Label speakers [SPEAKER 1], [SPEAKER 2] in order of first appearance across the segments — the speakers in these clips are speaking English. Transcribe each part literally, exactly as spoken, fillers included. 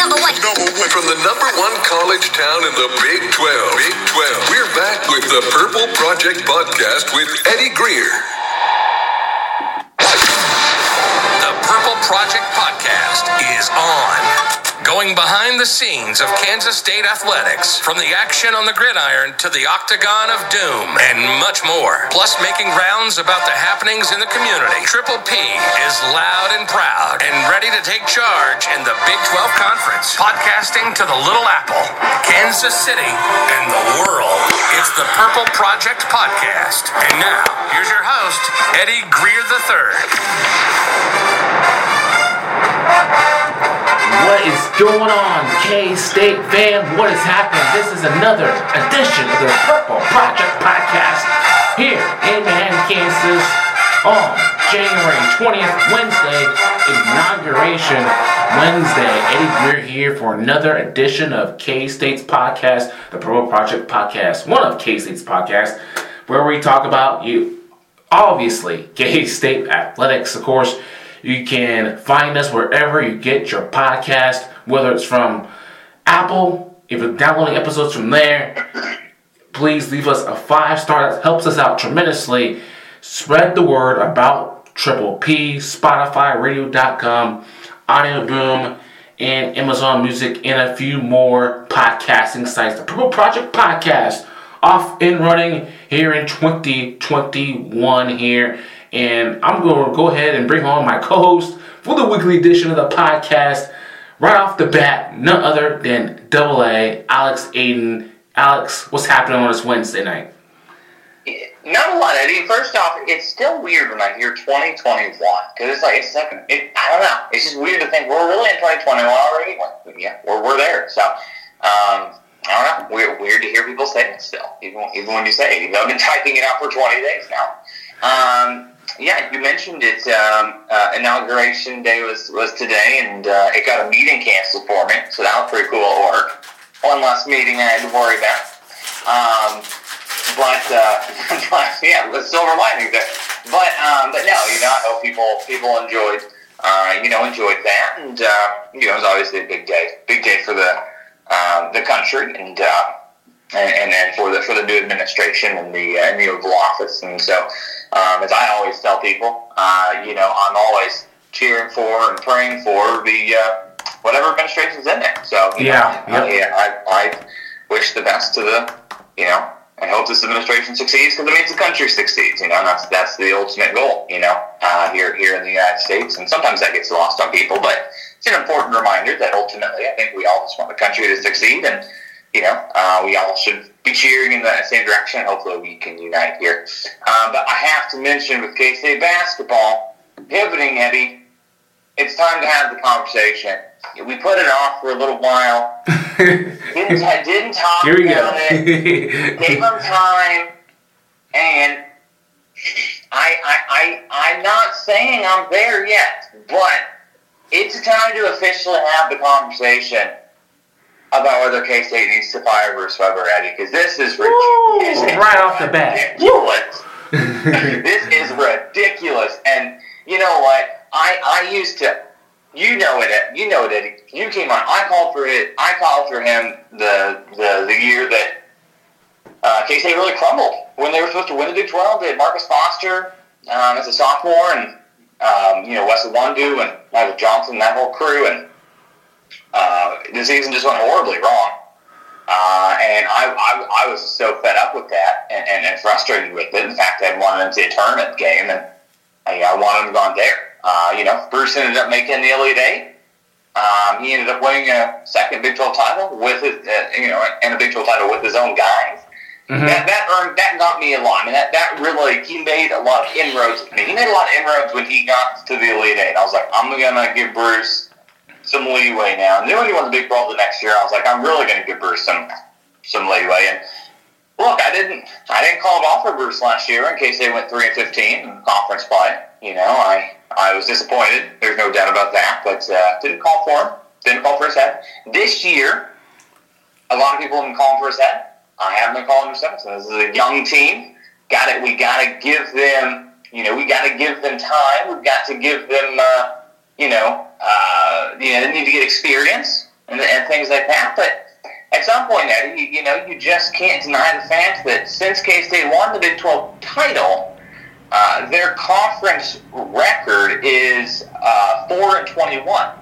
[SPEAKER 1] Number one. Number one. From the number one college town in the Big twelve. Big twelve. We're back with the Purple Project Podcast with Eddie Greer.
[SPEAKER 2] The Purple Project Podcast is on. Going behind the scenes of Kansas State athletics, from the action on the gridiron to the octagon of doom, and much more. Plus making rounds about the happenings in the community. Triple P is loud and proud and ready to take charge in the Big twelve Conference. Podcasting to the Little Apple, Kansas City, and the world. It's the Purple Project Podcast. And now, here's your host, Eddie Greer the third.
[SPEAKER 3] What is going on, K-State fam? What is happening? This is another edition of the Purple Project Podcast here in Manhattan, Kansas on January twentieth, Wednesday, Inauguration Wednesday. Eddie Greer here for another edition of K-State's podcast, the Purple Project Podcast, one of K-State's podcasts, where we talk about, you, obviously, K-State athletics, of course. You can find us wherever you get your podcast, whether it's from Apple. If you're downloading episodes from there, please leave us a five-star. That helps us out tremendously. Spread the word about Triple P, Spotify, radio dot com, Audio Boom, and Amazon Music, and a few more podcasting sites. The Purple Project Podcast, off and running here in twenty twenty-one here. And I'm going to go ahead and bring on my co-host for the weekly edition of the podcast. Right off the bat, none other than Double A, Alex Aiden. Alex, what's happening on this Wednesday night?
[SPEAKER 4] Not a lot, Eddie. First off, it's still weird when I hear twenty twenty-one. Because it's like, it's like, it, I don't know. It's just weird to think we're really in twenty twenty-one already. Well, yeah, we're, we're there. So, um, I don't know. Weird, weird to hear people say it still, even, even when you say it. Even though I've been typing it out for twenty days now. Um... Yeah, you mentioned it. Um, uh, inauguration day was, was today, and uh, it got a meeting canceled for me, so that was pretty cool at work. One less meeting I had to worry about. Um, but, uh, but, yeah, the silver lining there. But, um, but no, you know, I hope people people enjoyed, uh, you know, enjoyed that, and uh, you know, it was obviously a big day, big day for the um, the country, and uh, and and for the for the new administration and the uh, new Oval Office, and so. Um, as I always tell people, uh, you know, I'm always cheering for and praying for the uh, whatever administration's in there. So, you
[SPEAKER 3] yeah,
[SPEAKER 4] know,
[SPEAKER 3] yep.
[SPEAKER 4] I, I, I wish the best to the, you know, and hope this administration succeeds because it means the country succeeds. You know, and that's that's the ultimate goal. You know, uh, here here in the United States, and sometimes that gets lost on people, but it's an important reminder that ultimately, I think we all just want the country to succeed, and you know, uh, we all should be cheering in that same direction. Hopefully we can unite here. Um, but I have to mention with K-State basketball, pivoting, Eddie, it's time to have the conversation. We put it off for a little while. didn't, I didn't talk
[SPEAKER 3] Here we
[SPEAKER 4] about
[SPEAKER 3] go.
[SPEAKER 4] it. Gave them time. And I, I, I, I'm not saying I'm there yet, but it's time to officially have the conversation about whether K-State needs to fire Bruce Weber, Eddie, because this is ridiculous.
[SPEAKER 3] Woo, right off the bat.
[SPEAKER 4] Ridiculous. This is ridiculous. And you know what? I, I used to, you know it, you know it, Eddie. You came on. I called for it. I called for him the the, the year that uh, K-State really crumbled when they were supposed to win the Big twelve. They had Marcus Foster um, as a sophomore, and um, you know Wesley Wondu and Michael Johnson, that whole crew, and. Uh, the season just went horribly wrong, uh, and I, I I was so fed up with that and, and, and frustrated with it. In fact, I wanted them to a tournament game, and I, I wanted them gone there. Uh, you know, Bruce ended up making the Elite Eight. Um, he ended up winning a second Big twelve title with his, uh, you know, and a Big twelve title with his own guys. Mm-hmm. That that earned that got me a lot. I mean, that that really he made a lot of inroads with me. He made a lot of inroads when he got to the Elite Eight. I was like, I'm gonna give Bruce some leeway now. And then when he won the Big twelve the next year, I was like, I'm really going to give Bruce some some leeway. And look, I didn't I didn't call it off for Bruce last year in case they went three and fifteen in conference play. You know, I I was disappointed. There's no doubt about that. But uh, didn't call for him. Didn't call for his head. This year, a lot of people have been calling for his head. I haven't been calling for his head. So this is a young team. Got it. We got to give them. You know, we got to give them time. We've got to give them. Uh, you know. Uh, you know, they need to get experience. and, and things like that. But at some point, Eddie, you, you know, you just can't deny the fact that since K-State won the Big twelve title, uh, their conference record is uh, four and twenty-one.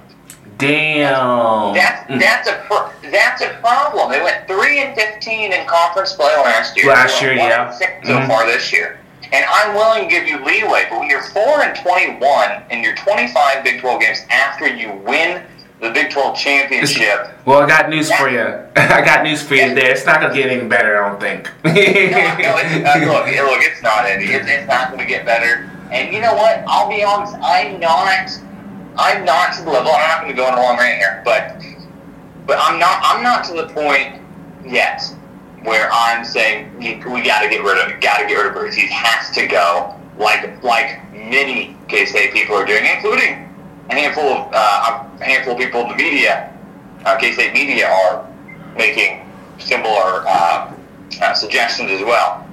[SPEAKER 3] Damn.
[SPEAKER 4] That's that's a pro- that's a problem. They went three and fifteen in conference play last year.
[SPEAKER 3] Last year, yeah.
[SPEAKER 4] Six so
[SPEAKER 3] mm-hmm.
[SPEAKER 4] far this year, and I'm willing to give you leeway. But when you're four and twenty-one and you're twenty-five Big twelve games after you win the Big twelve championship.
[SPEAKER 3] Well, I got news that, for you. I got news for you yeah. there. It's not gonna get any better, I don't think. no,
[SPEAKER 4] no, it's, uh, look, look, it's not, Eddie. It's, it's not gonna get better. And you know what? I'll be honest. I'm not. I'm not to the level. I'm not going to go on a long rant here, but but I'm not. I'm not to the point yet where I'm saying we got to get rid of it. Got to get rid of Bruce. He has to go. Like like many K-State people are doing, including a handful of uh, a handful of people in the media. Uh, K-State media are making similar uh, uh, suggestions as well,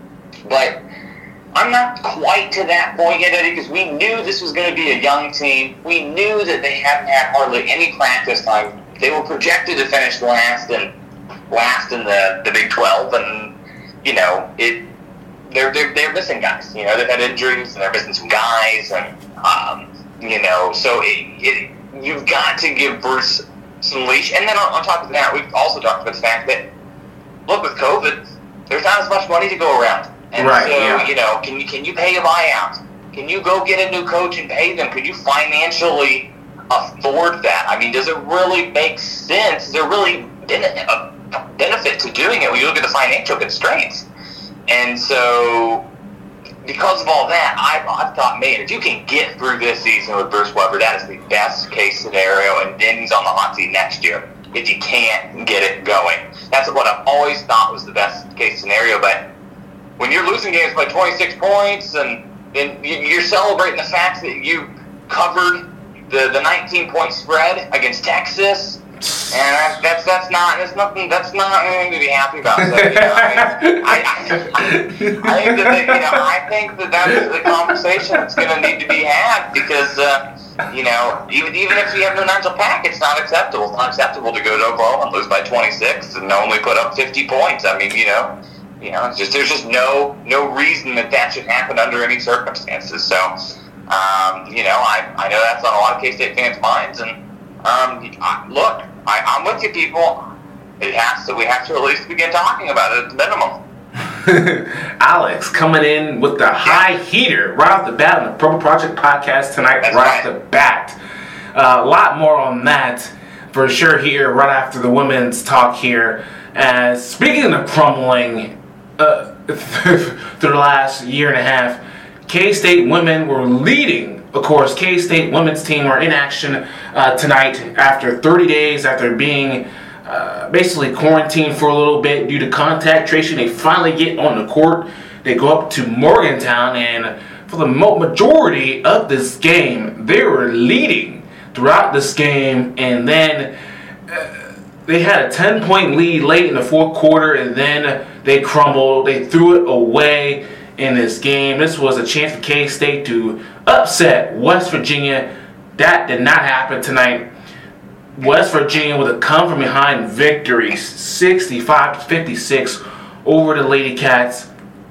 [SPEAKER 4] but. I'm not quite to that point yet, Eddie, because we knew this was going to be a young team. We knew that they hadn't had hardly any practice time. They were projected to finish last in last in the, the Big twelve, and you know it. They're, they're they're missing guys. You know they've had injuries, and they're missing some guys, and um, you know so it, it, you've got to give Bruce some leash. And then on, on top of that, we've also talked about the fact that look, with COVID, there's not as much money to go around. And
[SPEAKER 3] right,
[SPEAKER 4] so,
[SPEAKER 3] yeah.
[SPEAKER 4] you know, can you can you pay a buyout? Can you go get a new coach and pay them? Could you financially afford that? I mean, does it really make sense? Is there really a benefit to doing it when you look at the financial constraints? And so, because of all that, I've, I've thought, man, if you can get through this season with Bruce Weber, that is the best case scenario, and then he's on the hot seat next year if you can't get it going. That's what I've always thought was the best case scenario, but when you're losing games by twenty-six points and, and you're celebrating the fact that you covered the, the nineteen-point spread against Texas, and that's that's not that's nothing that's not anything to be happy about. So, you know, I, mean, I, I, I think that you know I think that that's the conversation that's going to need to be had because uh, you know even even if you have no mental pack, it's not acceptable. It's not acceptable to go to Oklahoma and lose by twenty-six and only put up fifty points. I mean, you know. You know, it's just there's just no no reason that that should happen under any circumstances. So, um, you know, I, I know that's on a lot of K-State fans' minds. And um, I, look, I, I'm with you, people. It has to. We have to at least begin talking about it at the minimum.
[SPEAKER 3] Alex coming in with the high heater right off the bat on the Purple Project podcast tonight.
[SPEAKER 4] That's
[SPEAKER 3] right,
[SPEAKER 4] right
[SPEAKER 3] off the bat. Uh, a lot more on that for sure here right after the women's talk here. And speaking of crumbling. Uh, through the last year and a half, K-State women were leading. Of course, K-State women's team were in action uh, tonight after thirty days after being uh, basically quarantined for a little bit due to contact tracing. They finally get on the court. They go up to Morgantown, and for the majority of this game, they were leading throughout this game, and then uh, they had a ten-point lead late in the fourth quarter, and then they crumbled. They threw it away in this game. This was a chance for K-State to upset West Virginia. That did not happen tonight. West Virginia with a come-from-behind victory, sixty-five to fifty-six over the Lady Cats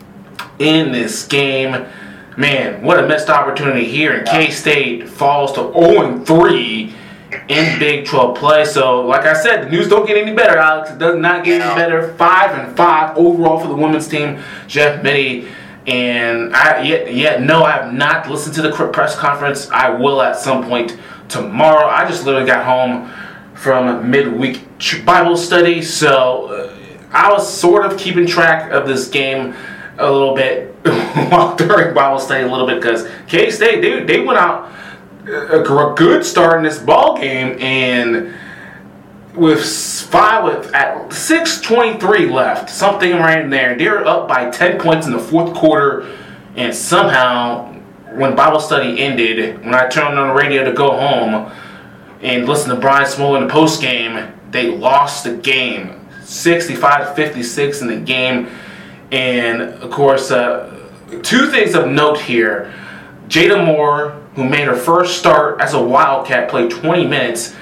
[SPEAKER 3] in this game. Man, what a missed opportunity here. And K-State falls to oh and three in Big twelve play. So, like I said, the news don't get any better, Alex. It does not get any better. Five and five overall for the women's team. Jeff Mittie. And I yet, yet no, I have not listened to the press conference. I will at some point tomorrow. I just literally got home from midweek Bible study, so uh, I was sort of keeping track of this game a little bit while during Bible study a little bit because K-State, they, they went out a good start in this ball game, and with five with at six twenty-three left, something right in there, they're up by ten points in the fourth quarter, and somehow when Bible study ended, when I turned on the radio to go home and listen to Brian Smoll in the post game, they lost the game, sixty-five to fifty-six in the game. And of course, uh, two things of note here: Jada Moore, who made her first start as a Wildcat, played twenty minutes.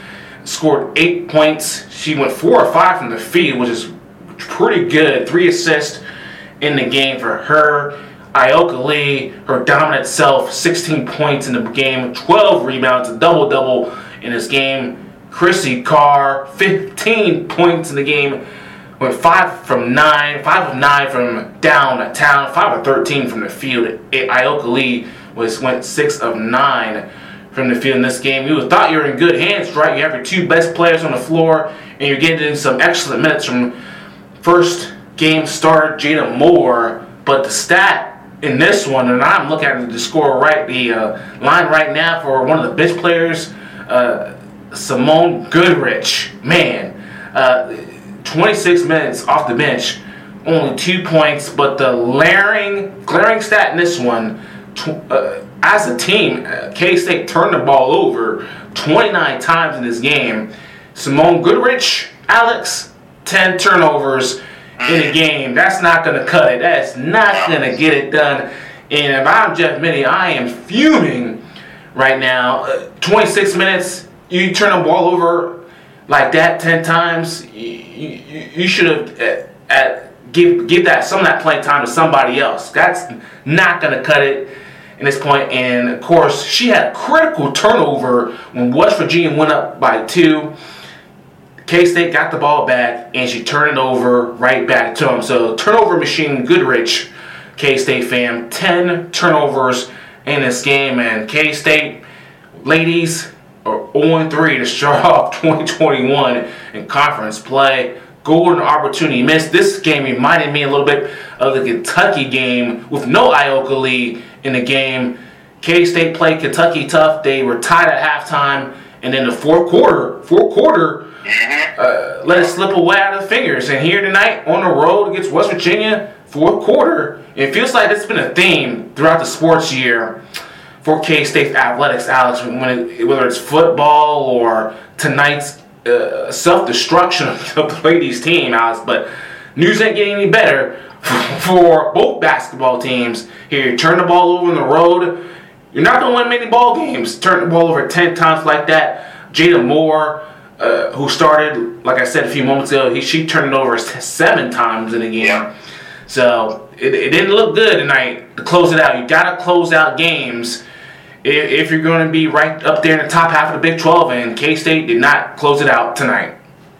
[SPEAKER 3] scored eight points. She went four or five from the field, which is pretty good. Three assists in the game for her. Ioka Lee, her dominant self, sixteen points in the game, twelve rebounds, a double-double in this game. Chrissy Carr, fifteen points in the game, went five from nine, five of nine from downtown, five of thirteen from the field. Ioka Lee was went six of nine from the field in this game. You thought you were in good hands, right? You have your two best players on the floor, and you're getting some excellent minutes from first game starter Jada Moore. But the stat in this one, and I'm looking at the score right, the uh, line right now for one of the bench players, uh, Simone Goodrich. Man, uh, twenty-six minutes off the bench, only two points. But the glaring, glaring stat in this one, tw- uh, as a team, uh, K-State turned the ball over twenty-nine times in this game. Simone Goodrich, Alex, ten turnovers in a game. That's not going to cut it. That's not going to get it done. And if I'm Jeff Mittie, I am fuming right now. Uh, twenty-six minutes, you turn the ball over like that ten times. You, you, you should have uh, at, give give that some of that playing time to somebody else. That's not going to cut it in this point. And of course, she had a critical turnover when West Virginia went up by two. K-State got the ball back, and she turned it over right back to him. So, turnover machine Goodrich, K-State fam. ten turnovers in this game. And K-State, ladies, are oh and three to start off twenty twenty-one in conference play. Golden opportunity missed. This game reminded me a little bit of the Kentucky game with no Ioka Lee in the game. K-State played Kentucky tough. They were tied at halftime. And then the fourth quarter, fourth quarter, uh, let it slip away out of the fingers. And here tonight, on the road against West Virginia, fourth quarter, it feels like it's been a theme throughout the sports year for K-State athletics, Alex, when it, whether it's football or tonight's uh, self-destruction of the ladies' team, Alex. But news ain't getting any better for both basketball teams here. You turn the ball over on the road, you're not going to win many ball games. Turn the ball over ten times like that. Jada Moore, uh, who started, like I said a few moments ago, he, she turned it over seven times in a game. Yeah. So it, it didn't look good tonight to close it out. You got to close out games if, if you're going to be right up there in the top half of the Big twelve, and K-State did not close it out tonight.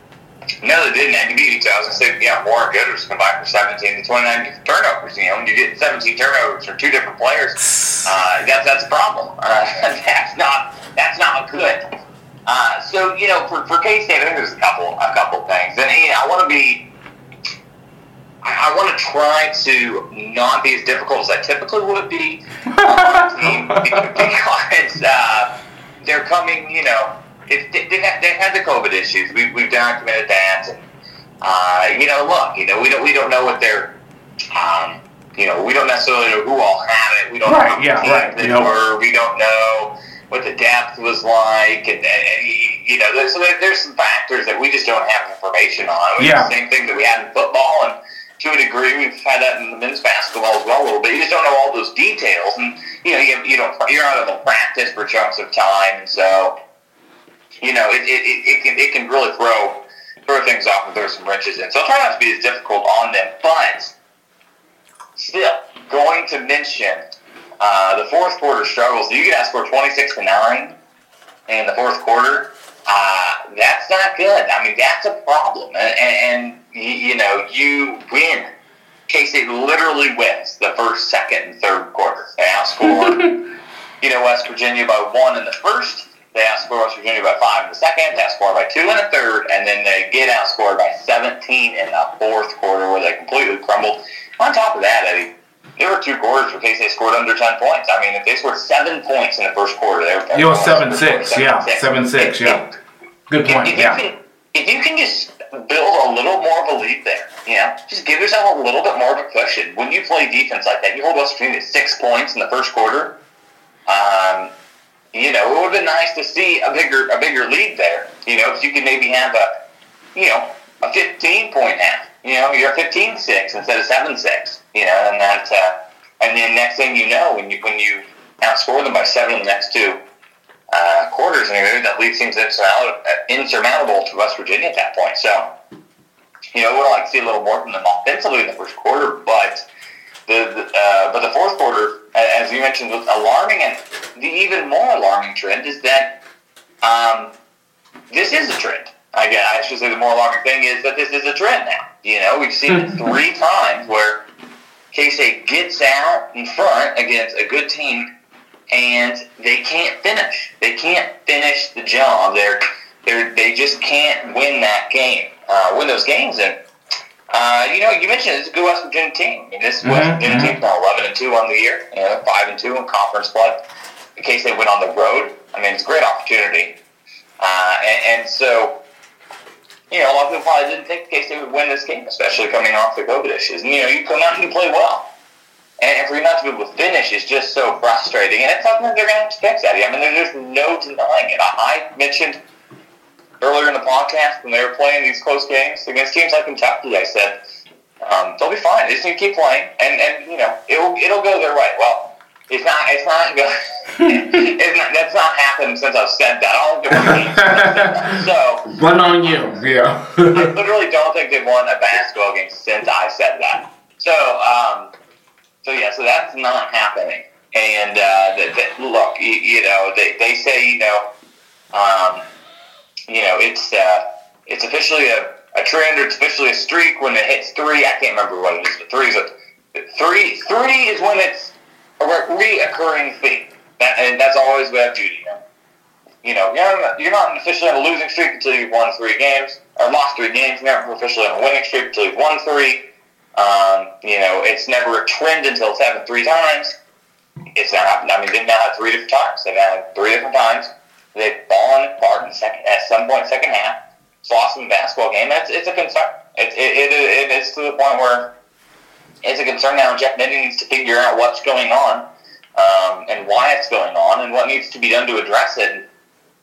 [SPEAKER 4] No, they didn't. And to be, I was going to say, yeah, Moore and Goodrich combined for seventeen to twenty-nine turnovers. You know, when you get seventeen turnovers from two different players, uh, that's that's a problem. Uh, that's not that's not good. Uh, so you know, for, for K-State, I think there's a couple a couple things, and you know, I want to be, I, I want to try to not be as difficult as I typically would be on my team because uh, they're coming, you know. If they, they've, had, they've had the COVID issues. We, we've documented that, and uh, you know, look, you know, we don't we don't know what they're, um, you know, we don't necessarily know who all had it. We don't
[SPEAKER 3] right,
[SPEAKER 4] know
[SPEAKER 3] yeah, right.
[SPEAKER 4] they
[SPEAKER 3] you know.
[SPEAKER 4] were. We don't know what the depth was like, and, and you know, there's there's some factors that we just don't have information on. It's
[SPEAKER 3] yeah.
[SPEAKER 4] the same thing that we had in football, and to a degree, we've had that in the men's basketball as well a little bit. You just don't know all those details, and you know, you you don't you're out of the practice for chunks of time, and so. You know, it, it, it can it can really throw throw things off and throw some wrenches in. So I'll try not to be as difficult on them. But still, going to mention uh, the fourth quarter struggles. You get outscored twenty-six to nine in the fourth quarter. Uh, that's not good. I mean, that's a problem. And, and, and you know, you win. K-State literally wins the first, second, and third quarter. They outscored, you know, West Virginia by one in the first. They outscored West Virginia by five in the second. They outscored by two in the third. And then they get outscored by seventeen in the fourth quarter where they completely crumbled. On top of that, Eddie, there were two quarters where K-State scored under ten points. I mean, if they scored seven points in the first quarter, they were...
[SPEAKER 3] It was seven six, yeah. seven six, yeah. Good point,
[SPEAKER 4] if, if
[SPEAKER 3] yeah.
[SPEAKER 4] You can, if you can just build a little more of a lead there, you know, just give yourself a little bit more of a cushion. When you play defense like that, you hold West Virginia to six points in the first quarter. Um... You know, it would have been nice to see a bigger a bigger lead there. You know, if you could maybe have a, you know, a fifteen-point half. You know, you're fifteen six instead of seven six. You know, and that, uh, and then next thing you know, when you when you outscore them by seven in the next two, uh, quarters, and that lead seems insurmountable, insurmountable to West Virginia at that point. So, you know, we'd like to see a little more from them offensively in the first quarter, but the, the uh, but the fourth quarter, as you mentioned, was alarming, and the even more alarming trend is that um, this is a trend. I guess I should say the more alarming thing is that this is a trend now. You know, we've seen it three times where K-State gets out in front against a good team, and they can't finish. They can't finish the job. They're, they're, they just can't win that game, uh, win those games. And, uh, you know, you mentioned it's a good West Virginia team. I mean, this mm-hmm. West Virginia mm-hmm. team's now eleven and two on the year, you know, five and two in conference play. In case they went on the road, I mean, it's a great opportunity. Uh, and, and so, you know, a lot of people probably didn't think K-State would win this game, especially coming off the COVID issues. And, you know, you come out and you play well. And for you not to be able to finish is just so frustrating. And it's something that they're going to have to fix, Eddie. I mean, there's just no denying it. I mentioned earlier in the podcast when they were playing these close games against teams like Kentucky, I said, um, they'll be fine. They just need to keep playing. And, and you know, it'll it'll go their way. Well, it's not, it's not going it's not, that's not happened since I've said that. I don't think they've won So,
[SPEAKER 3] one on you, yeah.
[SPEAKER 4] I literally don't think they've won a basketball game since I said that. So, um, So, yeah, so that's not happening. And, uh, that, that, look, you, you know, they, they say, you know, um, you know, it's uh, it's officially a, a trend or it's officially a streak when it hits three. I can't remember what it is, but three is, a, three, three is when it's a reoccurring thing. That, and that's always Web Judy, you know. You know, you're not, you're not officially on a losing streak until you've won three games, or lost three games. You're never officially on a winning streak until you've won three. Um, you know, it's never a trend until it's happened three times. It's not happened. I mean, they've now had three different times. They've had three different times. They've fallen apart in the second, at some point, second half. It's lost in the basketball game. That's it's a concern. It, it, it, it it's to the point where it's a concern now. Jeff Mittie needs to figure out what's going on, um, and why it's going on, and what needs to be done to address it. And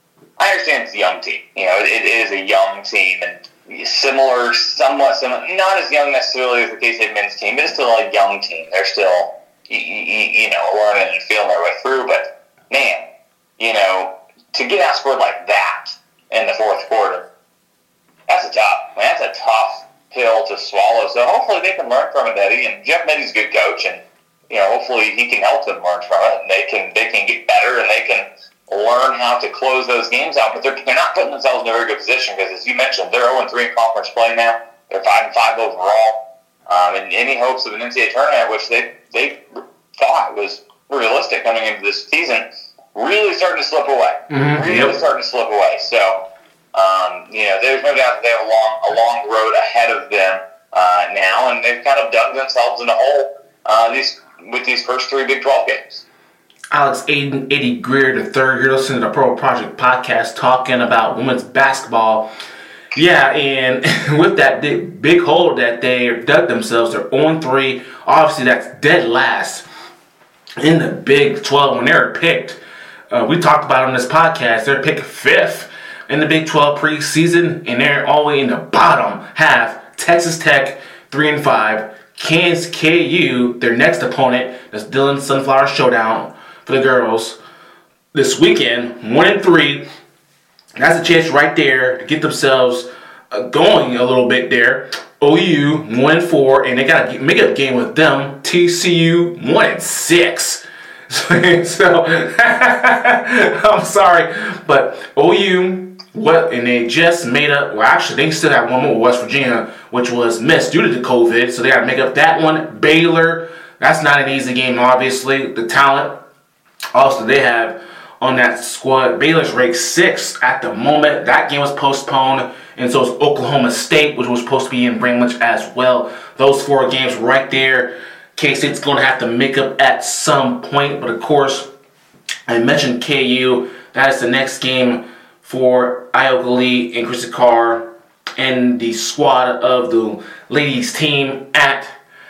[SPEAKER 4] I understand it's a young team. You know, it, it is a young team, and similar, somewhat similar, not as young necessarily as the K-State men's team, but it's still a young team. They're still, you, you know, learning and feeling their way through. But, man, you know, to get outscored like that in the fourth quarter, that's a tough, I mean, that's a tough pill to swallow. So hopefully they can learn from it, Eddie. And Jeff Mittie's a good coach, and, you know, hopefully he can help them learn from it, and they can, they can get better, and they can learn how to close those games out, but they're, they're not putting themselves in a very good position because, as you mentioned, they're oh and three in conference play now. They're five and five overall. Um, and any hopes of an N C double A tournament, which they they thought was realistic coming into this season, really starting to slip away. Mm-hmm. Really yep. starting to slip away. So, um, you know, there's no doubt that they have a long, a long road ahead of them uh, now, and they've kind of dug themselves in a hole uh, these with these first three Big twelve games.
[SPEAKER 3] Alex Aiden, Eddie Greer the third. You're listening to the Purple Project podcast talking about women's basketball. Yeah, and with that big, big hole that they dug themselves, they're oh and three. Obviously, that's dead last in the Big twelve when they were picked. Uh, we talked about on this podcast, they're picked fifth in the Big twelve preseason, and they're all the way in the bottom half. Texas Tech, three and five. Kansas K U, their next opponent, that's Dillon Sunflower Showdown for the girls this weekend, one and three. That's a chance right there to get themselves uh, going a little bit there. O U one and four, and they got a make-up game with them. T C U one and six. So I'm sorry, but O U what and they just made up. Well, actually, they still have one more with West Virginia, which was missed due to the COVID. So they got to make up that one. Baylor, that's not an easy game, obviously. The talent. Also, they have on that squad, Baylor's ranked sixth at the moment. That game was postponed, and so is Oklahoma State, which was supposed to be in Bramlage as well. Those four games right there, K-State's going to have to make up at some point. But, of course, I mentioned K U. That is the next game for Iowa Lee and Chrissy Carr and the squad of the ladies team at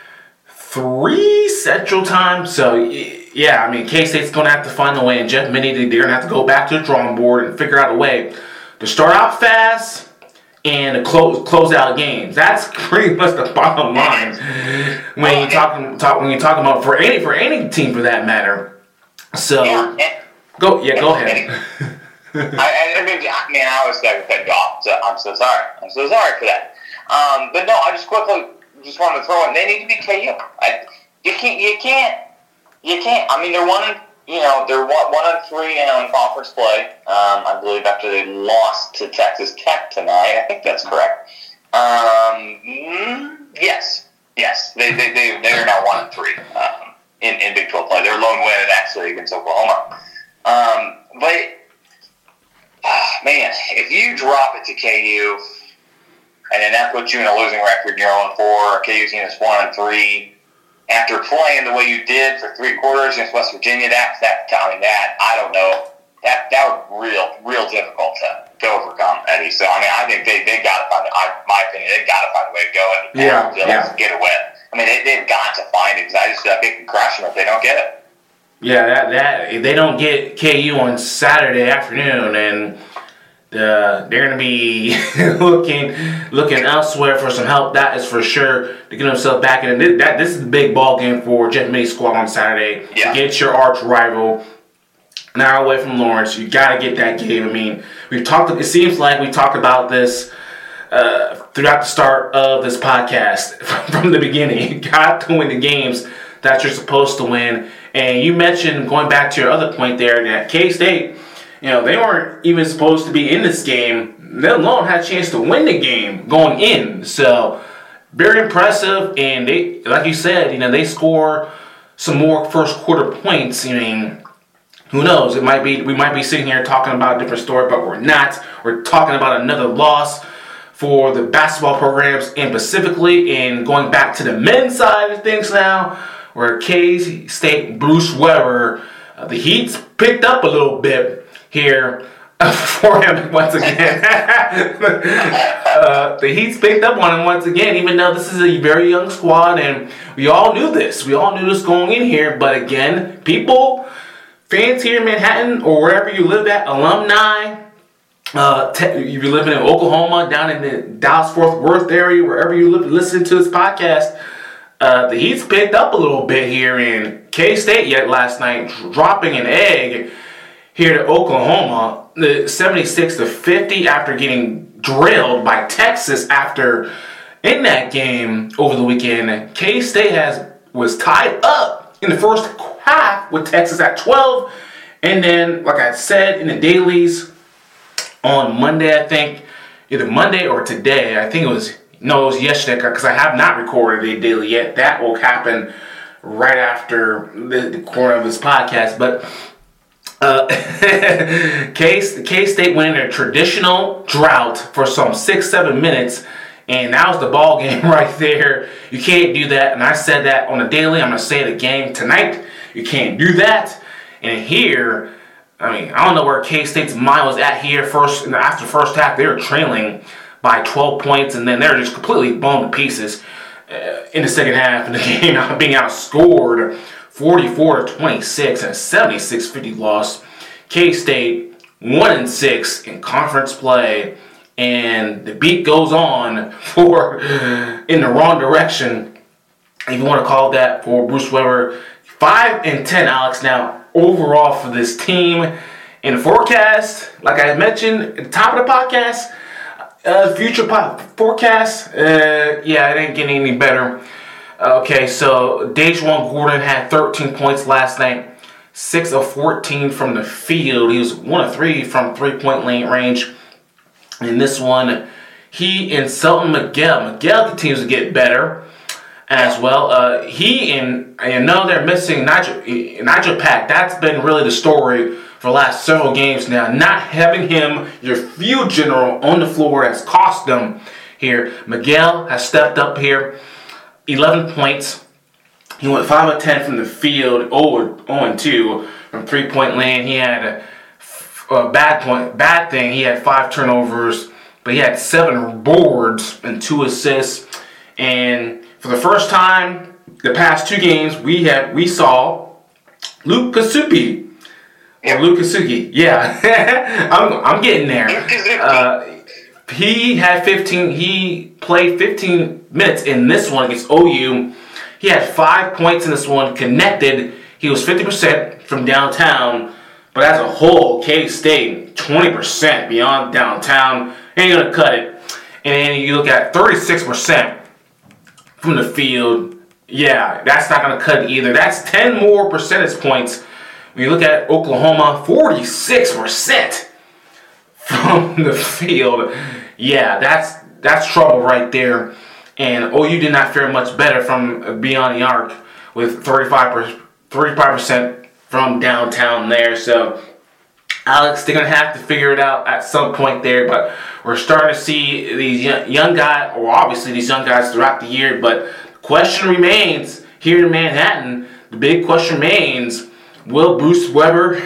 [SPEAKER 3] three Central Time. So, yeah, I mean, K-State's going to have to find a way, and Jeff Mittie, they're going to have to go back to the drawing board and figure out a way to start out fast and to close close out games. That's pretty much the bottom line when you talking talk when you're talking about for any for any team for that matter. So,
[SPEAKER 4] yeah, and,
[SPEAKER 3] Go, yeah, go ahead.
[SPEAKER 4] I, I mean, man, I always got to cut you off, so I'm so sorry. I'm so sorry for that. Um, but no, I just quickly just wanted to throw in, they need to be K U. I, you can't, you can't, you can't. I mean, they're one, in, you know, they're one, one of three now in conference play. Um, I believe after they lost to Texas Tech tonight. I think that's correct. Um, yes, yes, they they they they are now one and three um, in in Big twelve play. Their lone win actually against Oklahoma. Um, but, oh, man, if you drop it to K U, and then that puts you in a losing record, you're oh and four, K U's team is one and three, after playing the way you did for three quarters against West Virginia, that, that, I mean, that, I don't know, that that would be real, real difficult to, to overcome, Eddie. So, I mean, I think they, they got to find, I, my opinion, they've got to find a way to go and,
[SPEAKER 3] yeah,
[SPEAKER 4] and
[SPEAKER 3] yeah.
[SPEAKER 4] get a win. I mean, they, they've got to find it, because I just feel like it can crash them if they don't get it.
[SPEAKER 3] Yeah, that that if they don't get K U on Saturday afternoon, and uh, they're going to be looking looking elsewhere for some help. That is for sure to get themselves back in. This, that this is the big ball game for Jeff May's squad on Saturday.
[SPEAKER 4] Yeah.
[SPEAKER 3] Get your arch rival an hour away from Lawrence. You got to get that game. I mean, we've talked. It seems like we talked about this uh, throughout the start of this podcast from the beginning. You got to win the games that you're supposed to win. And you mentioned, going back to your other point there, that K-State, you know, they weren't even supposed to be in this game, let alone had a chance to win the game going in. So, very impressive. And they, like you said, you know, they score some more first quarter points. I mean, who knows? It might be we might be sitting here talking about a different story, but we're not. We're talking about another loss for the basketball programs, and specifically in going back to the men's side of things now, where K-State, Bruce Weber, uh, the Heat's picked up a little bit here uh, for him once again. uh, the Heat's picked up on him once again, even though this is a very young squad, and we all knew this. We all knew this going in here, but again, people, fans here in Manhattan or wherever you live at, alumni, uh, te- you're living in Oklahoma, down in the Dallas-Fort Worth area, wherever you live, listen to this podcast, Uh, the Heat's picked up a little bit here in K-State yet last night, dropping an egg here to Oklahoma, the seventy-six to fifty after getting drilled by Texas after in that game over the weekend. K-State has was tied up in the first half with Texas at twelve, and then, like I said in the dailies on Monday, I think either Monday or today, I think it was. No, it was yesterday, because I have not recorded a daily yet. That will happen right after the, the corner of this podcast. But uh, K, K-State went in a traditional drought for some six, seven minutes, and that was the ball game right there. You can't do that, and I said that on the daily. I'm going to say it again tonight. You can't do that. And here, I mean, I don't know where K-State's mind was at here. First, after the first half, they were trailing by twelve points, and then they're just completely blown to pieces uh, in the second half of the game, being outscored forty-four to twenty-six and a seventy-six fifty loss. K-State one and six in conference play, and the beat goes on for in the wrong direction, if you want to call that, for Bruce Weber. five and ten, Alex, now overall for this team. In the forecast, like I mentioned at the top of the podcast, Uh, future pop forecast, uh, yeah, it ain't getting any better. Okay, so Dajuan Gordon had thirteen points last night, six of fourteen from the field. He was one of three from three-point lane range. In this one, he and Selton Miguel, Miguel continues to get better as well. Uh, he and, I know they're missing Nigel, Nigel Pack. That's been really the story for the last several games now. Not having him, your field general, on the floor has cost them here. Miguel has stepped up here, eleven points. He went five of ten from the field, zero and two from three-point lane. He had a, a bad point, bad thing. He had five turnovers, but he had seven boards and two assists. And for the first time, the past two games, we had we saw Luke Kasupi. Or Luke Kasugi, yeah, I'm I'm getting there. Uh, he had fifteen. He played fifteen minutes in this one against O U. He had five points in this one. Connected. He was fifty percent from downtown, But as a whole, K-State, twenty percent beyond downtown, ain't going to cut it. And then you look at thirty-six percent from the field. Yeah, that's not going to cut it either. That's ten more percentage points. When you look at Oklahoma, forty-six percent from the field. Yeah, that's that's trouble right there. And O U did not fare much better from beyond the arc with thirty-five percent from downtown there. So, Alex, they're going to have to figure it out at some point there. But we're starting to see these young, young guys, or obviously these young guys throughout the year. But the question remains here in Manhattan, the big question remains, will Bruce Weber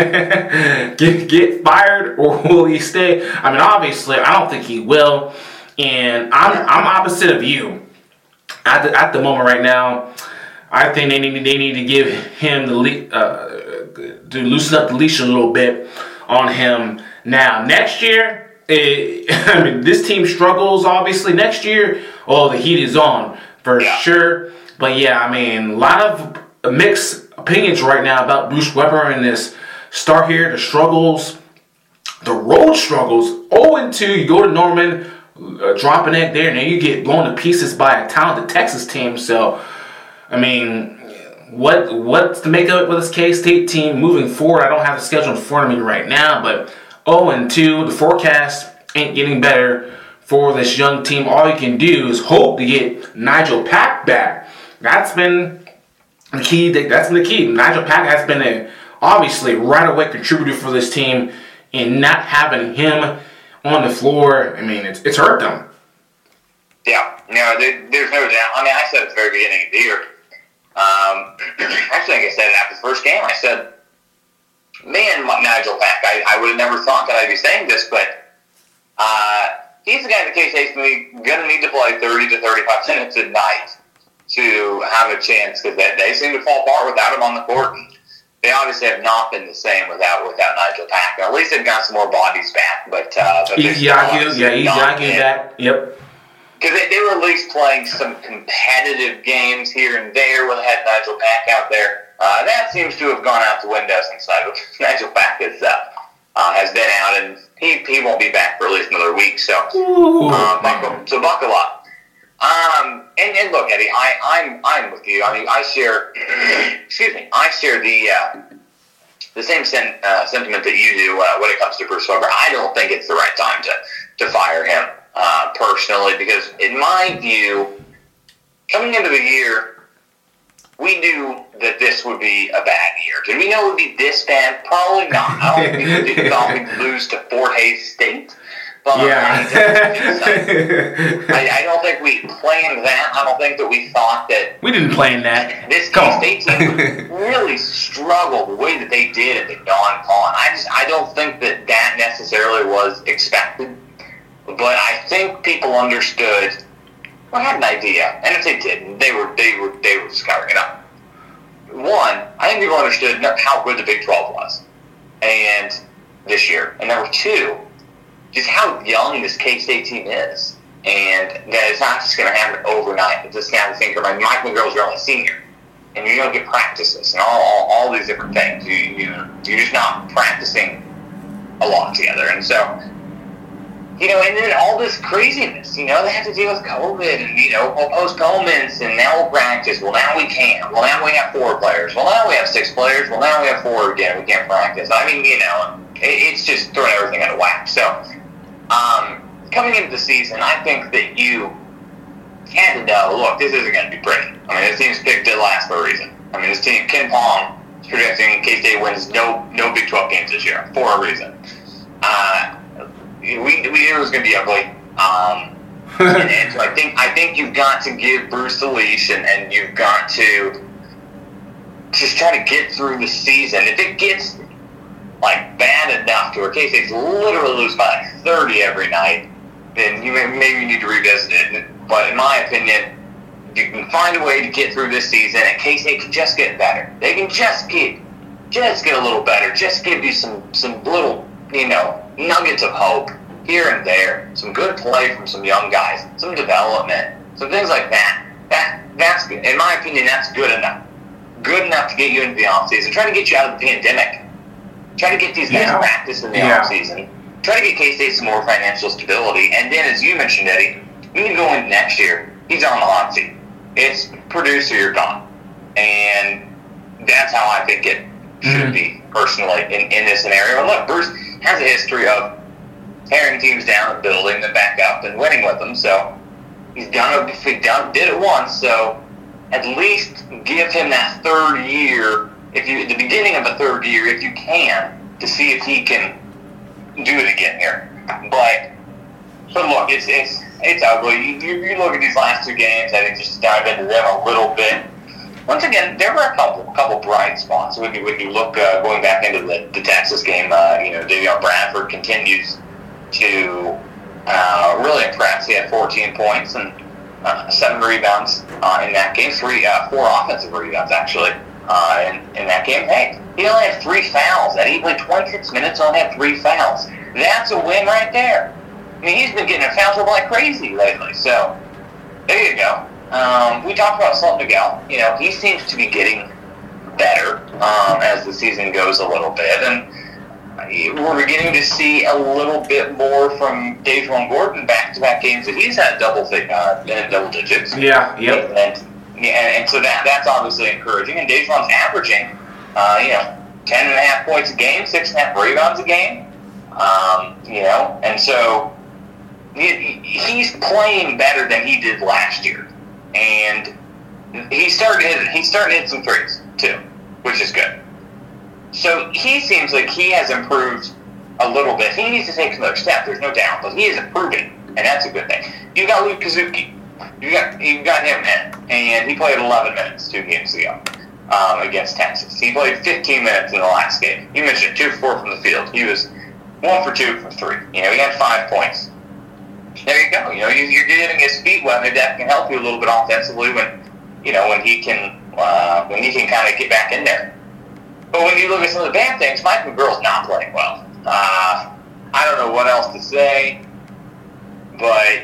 [SPEAKER 3] get, get fired or will he stay? I mean, obviously, I don't think he will. And I'm I'm opposite of you at the, at the moment right now. I think they need they need to give him the le- uh, to loosen up the leash a little bit on him. Now next year, it, I mean this team struggles obviously next year. Oh, the heat is on for
[SPEAKER 4] yeah.
[SPEAKER 3] sure. But yeah, I mean a lot of mixed opinions right now about Bruce Weber and this start here, the struggles, the road struggles. oh and two, you go to Norman, uh, drop an egg there, and then you get blown to pieces by a talented Texas team. So. I mean, what what's to make of it with this K-State team moving forward? I don't have the schedule in front of me right now, but oh and two, the forecast ain't getting better for this young team. All you can do is hope to get Nigel Pack back. That's been the key. That's been the key. Nigel Pack has been a obviously right away contributor for this team, and not having him on the floor, I mean, it's it's hurt them.
[SPEAKER 4] Yeah, no, there, there's no doubt. I mean, I said at the very beginning of the year. Um, actually, I think I said it after the first game. I said, man, Nigel Pack, I, I would have never thought that I'd be saying this, but uh, he's the guy that K-State's going to need to play thirty to thirty-five minutes a night to have a chance, because they, they seem to fall apart without him on the court. And they obviously have not been the same without without Nigel Pack. Now, at least they've got some more bodies back. But, uh, but
[SPEAKER 3] Easy Yaku, yeah, Easy Yaku back, yep.
[SPEAKER 4] Because they, they were at least playing some competitive games here and there when they had Nigel Pack out there. Uh, that seems to have gone out the window since Nigel Pack is, uh, uh, has been out, and he he won't be back for at least another week. So, uh, buckle, so buckle up. Um, and, and look, Eddie, I, I'm I'm with you. I mean, I share. excuse me. I share the uh, the same sen- uh, sentiment that you do uh, when it comes to Bruce Weber. I don't think it's the right time to to fire him. Uh, personally, because in my view, coming into the year, we knew that this would be a bad year. Did we know it would be this bad? Probably not. I don't think we thought we'd lose to Fort Hays State. But
[SPEAKER 3] yeah.
[SPEAKER 4] I, I don't think we planned that. I don't think that we thought that...
[SPEAKER 3] We didn't plan that.
[SPEAKER 4] This K-State team really struggled the way that they did at the non-con. I just I don't think that that necessarily was expected. But I think people understood, well, had an idea, and if they didn't, they were they were they were just covering it up. One, I think people understood how good the Big twelve was, and this year, and number two, just how young this K-State team is, and that it's not just going to happen overnight. It's just going to think about Mike McGill's your only senior, and you're going to get practices and all, all all these different things. You you you're just not practicing a lot together, and so. You know, and then all this craziness, you know, they have to deal with COVID and, you know, postponements, and now we'll practice. Well, now we can't. Well, now we have four players. Well, now we have six players. Well, now we have four again. We can't practice. I mean, you know, it, it's just throwing everything out of whack. So, um, coming into the season, I think that you had to know, look, this isn't going to be pretty. I mean, this team's picked it last for a reason. I mean, this team, Ken Pong, is projecting K-State wins no no Big twelve games this year for a reason. Uh... We, we knew it was going to be ugly, um, and, and so I think I think you've got to give Bruce the leash, and, and you've got to just try to get through the season. If it gets like bad enough to where K-State's literally lose by like thirty every night, then you may, maybe you need to revisit it. But in my opinion, you can find a way to get through this season, and K-State can just get better. They can just get just get a little better. Just give you some some little, you know, nuggets of hope here and there, some good play from some young guys, some development, some things like that. That that's good. In my opinion, that's good enough. Good enough to get you into the offseason, trying to get you out of the pandemic. Try to get these guys
[SPEAKER 3] Yeah.
[SPEAKER 4] practice in the
[SPEAKER 3] Yeah.
[SPEAKER 4] offseason. Try to get K-State some more financial stability. And then, as you mentioned, Eddie, when you go into next year, he's on the hot seat. It's produce or you're gone. And that's how I think it should
[SPEAKER 3] Mhm.
[SPEAKER 4] be, personally, in, in this scenario. And look, Bruce has a history of tearing teams down and building them back up and winning with them. So he's done it, he done, did it once. So at least give him that third year, if you, at the beginning of the third year, if you can, to see if he can do it again here. But, but look, it's it's it's ugly. You, you, you look at these last two games, I think just dive into them a little bit. Once again, there were a couple couple bright spots. When you, when you look uh, going back into the, the Texas game, uh, you know, Davion Bradford continues to uh, really impress. He had fourteen points and uh, seven rebounds uh, in that game. Three, uh, four offensive rebounds actually uh, in, in that game. Hey, he only had three fouls. That he played twenty-six minutes, only had three fouls. That's a win right there. I mean, he's been getting in foul trouble like crazy lately. So there you go. Um, we talked about Salt Miguel. You know, he seems to be getting better um, as the season goes a little bit, and we're beginning to see a little bit more from Dajuan Gordon back-to-back games that he's had double uh, in double digits.
[SPEAKER 3] Yeah, yep.
[SPEAKER 4] And, and, and so that that's obviously encouraging. And Dajuan's averaging, uh, you know, ten and a half points a game, six and a half rebounds a game. Um, you know, and so he, he's playing better than he did last year. And he started hitting, he started hitting some threes too, which is good. So he seems like he has improved a little bit. He needs to take another step. There's no doubt, but he is improving, and that's a good thing. You got Luke Kazuki. You got you got him in, and he played eleven minutes two games ago um, against Texas. He played fifteen minutes in the last game. You mentioned two for four from the field. He was one for two from three. You know, he had five points. There you go. You know, you, you're getting his feet wet. Maybe that can help you a little bit offensively when, you know, when he can, uh, when he can kind of get back in there. But when you look at some of the bad things, Mike McGurl's not playing well. Uh, I don't know what else to say, but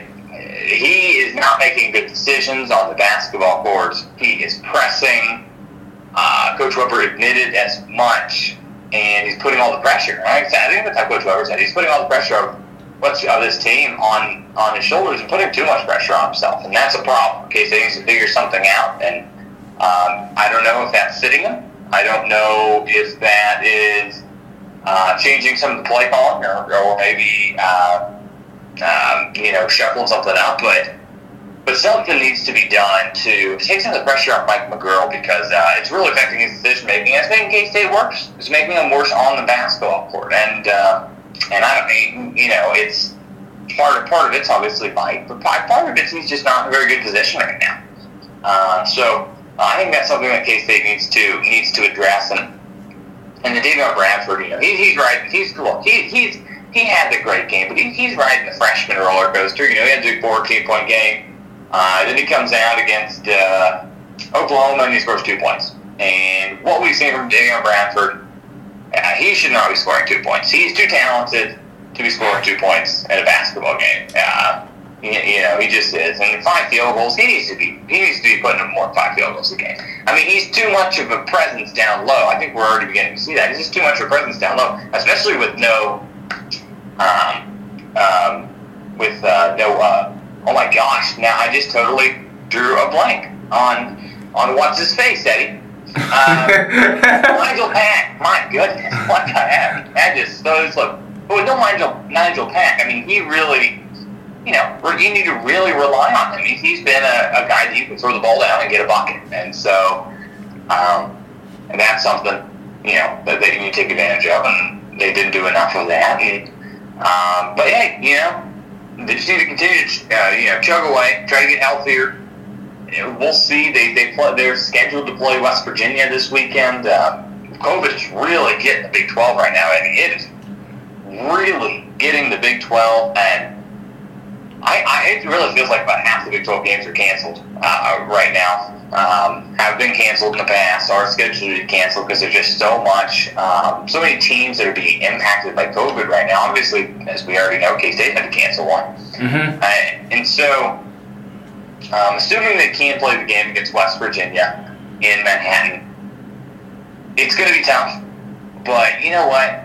[SPEAKER 4] he is not making good decisions on the basketball courts. He is pressing. Uh, Coach Weber admitted as much, and he's putting all the pressure. I think that's how Coach Weber said. He's putting all the pressure of what's of this team on, on his shoulders and putting too much pressure on himself, and that's a problem. Okay, so he needs to figure something out, and um, I don't know if that's sitting him. I don't know if that is uh, changing some of the play calling, or, or maybe uh, um, you know, shuffling something up, but but something needs to be done to take some of the pressure off Mike McGurl, because uh, it's really affecting his decision making. It's making K-State worse. It's making them worse on the basketball court, and. Uh, And I don't mean, you know, it's part of part of it's obviously Mike, but part of it's he's just not in a very good position right now. Uh, so uh, I think that's something that K-State needs to needs to address. And and the Davion Bradford, you know, he, he's right. He's look, he he's he had the great game, but he, he's riding the freshman roller coaster. You know, he had a fourteen point game. Uh, then he comes out against uh, Oklahoma and he scores two points. And what we've seen from Davion Bradford. Uh, he should not be scoring two points. He's too talented to be scoring two points in a basketball game. Uh, you, you know, he just is. And five field goals, he needs to be. He needs to be putting up more than five field goals a game. I mean, he's too much of a presence down low. I think we're already beginning to see that. He's just too much of a presence down low, especially with no, um, um, with uh, no. Uh, oh my gosh! Now I just totally drew a blank on on what's his face, Eddie. Uh, Nigel Pack, my goodness, what the heck? I just those look. But with no Nigel, Nigel Pack, I mean, he really, you know, you need to really rely on him. He's, he's been a, a guy that you can throw the ball down and get a bucket, and so, um, and that's something, you know, that they need to take advantage of, and they didn't do enough of that. And, um, but hey, you know, they just need to continue to, uh, you know, chug away, try to get healthier. We'll see. They they play, they're scheduled to play West Virginia this weekend. Uh, COVID is really getting the Big twelve right now. I mean, it is really getting the Big twelve, and I, I it really feels like about half the Big twelve games are canceled uh, right now. Um, have been canceled in the past, are scheduled to be canceled because there's just so much, um, so many teams that are being impacted by COVID right now. Obviously, as we already know, K-State had to cancel one,
[SPEAKER 3] Mm-hmm.
[SPEAKER 4] uh, and so. Um, assuming they can play the game against West Virginia in Manhattan, it's going to be tough. But you know what?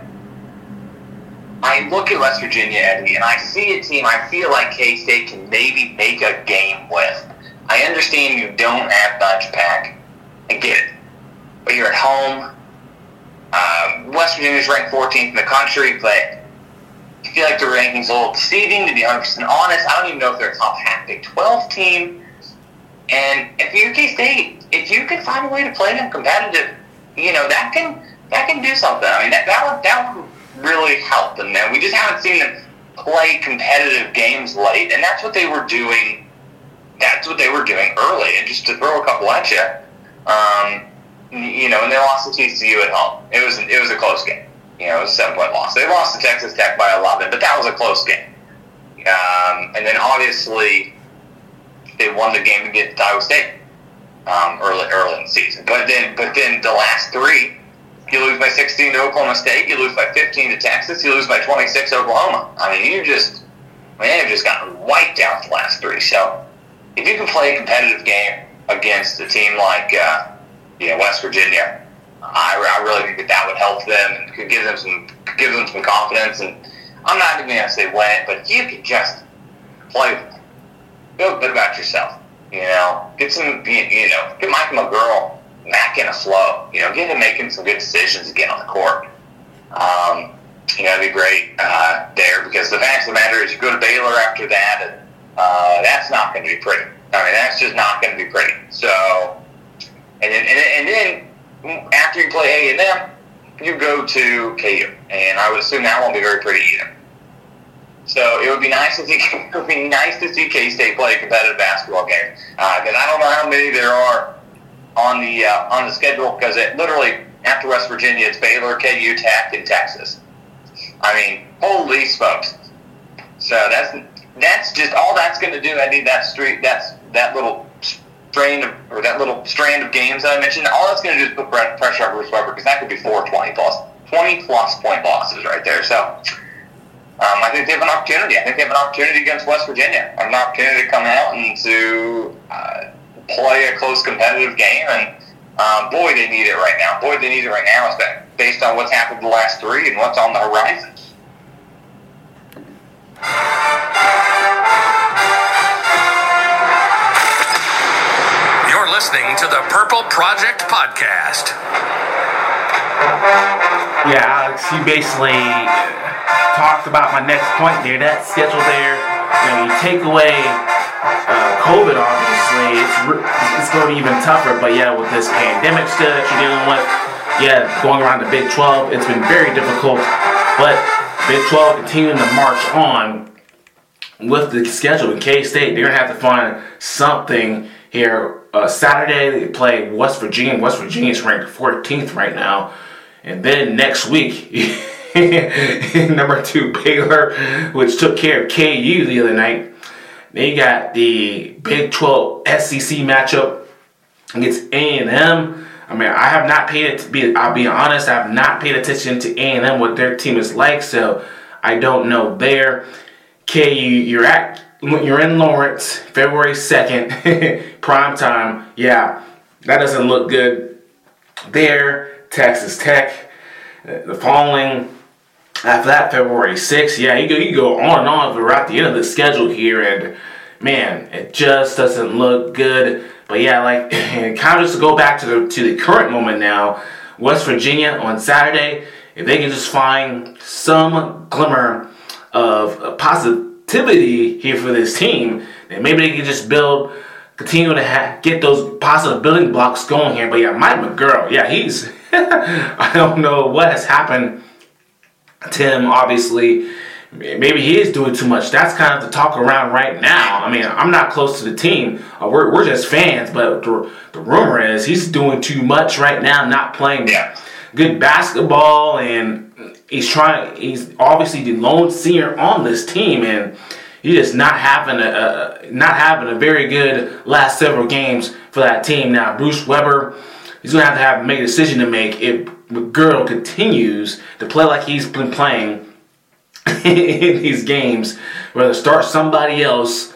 [SPEAKER 4] I look at West Virginia, Eddie, and I see a team I feel like K-State can maybe make a game with. I understand you don't have Nudge Pack. I get it. But you're at home. Um, West Virginia's ranked fourteenth in the country, but I feel like the ranking's a little deceiving, to be one hundred percent honest. I don't even know if they're a top half Big twelve team. And if you're K-State, if you can find a way to play them competitive, you know, that can that can do something. I mean, that, that would that would really help them. Now, we just haven't seen them play competitive games late, and that's what they were doing. That's what they were doing early. And just to throw a couple at you, um, you know, and they lost to T C U at home. It was it was a close game. You know, it was a seven-point loss. They lost to Texas Tech by eleven, but that was a close game. Um, and then obviously they won the game against Iowa State um, early early in the season. But then but then the last three, you lose by sixteen to Oklahoma State, you lose by fifteen to Texas, you lose by twenty-six to Oklahoma. I mean, you just I mean, they've just gotten wiped out the last three. So if you can play a competitive game against a team like uh, you know, West Virginia, I, I really think that that would help them and could give them some could give them some confidence. And I'm not even going to say win it, but if you could just play with them, feel good about yourself. You know, get some, you know, get Michael McGurl back in a flow. You know, get him making some good decisions again on the court. Um, you know, it'd be great uh, there, because the fact of the matter is you go to Baylor after that, and uh, that's not going to be pretty. I mean, that's just not going to be pretty. So, and then, and then, and then after you play A and M, you go to K U, and I would assume that won't be very pretty either. So it would be nice to see it would be nice to see K-State play a competitive basketball game, because uh, I don't know how many there are on the uh, on the schedule, because it literally after West Virginia it's Baylor, K U, Tech, and Texas. I mean, holy smokes! So that's that's just all that's going to do. I need that street that's that little strain of, or that little strand of games that I mentioned. All that's going to do is put pressure on Bruce Weber, because that could be four twenty plus twenty plus point losses right there. So. Um, I think they have an opportunity. I think they have an opportunity against West Virginia. An opportunity to come out and to uh, play a close competitive game. And um, boy, they need it right now. Boy, they need it right now, based on what's happened the last three and what's on the horizon.
[SPEAKER 2] You're listening to the Purple Project Podcast.
[SPEAKER 3] Yeah, Alex, you basically talked about my next point there. That schedule there, you know, you take away uh, COVID, obviously, it's it's going to be even tougher. But yeah, with this pandemic still that you're dealing with, yeah, going around the Big twelve, it's been very difficult. But Big twelve continuing to march on with the schedule. In K-State, they're going to have to find something here. Uh, Saturday, they play West Virginia. West Virginia's ranked fourteenth right now. And then next week, number two, Baylor, which took care of K U the other night. Then you got the Big twelve S E C matchup against A and M. I mean, I have not paid it. Be, I'll be honest, I have not paid attention to A and M, what their team is like, so I don't know there. K U, you're at, you're in Lawrence, February second, prime time. Yeah, that doesn't look good there. Texas Tech, uh, the following after that, February sixth. Yeah, you go you go on and on throughout the end of the schedule here, and man, it just doesn't look good. But yeah, like kind of just to go back to the to the current moment now, West Virginia on Saturday, if they can just find some glimmer of positivity here for this team, then maybe they can just build. Continue to ha- get those positive building blocks going here. But yeah, Mike McGurl, yeah, he's, I don't know what has happened to him, obviously. Maybe he is doing too much. That's kind of the talk around right now. I mean, I'm not close to the team. Uh, we're we're just fans. But the, the rumor is he's doing too much right now, not playing
[SPEAKER 4] yeah.
[SPEAKER 3] good basketball. And he's trying, he's obviously the lone senior on this team. And he's just not having a, a not having a very good last several games for that team. Now, Bruce Weber, he's going to have to have make a decision to make if McGurl continues to play like he's been playing in these games, whether start somebody else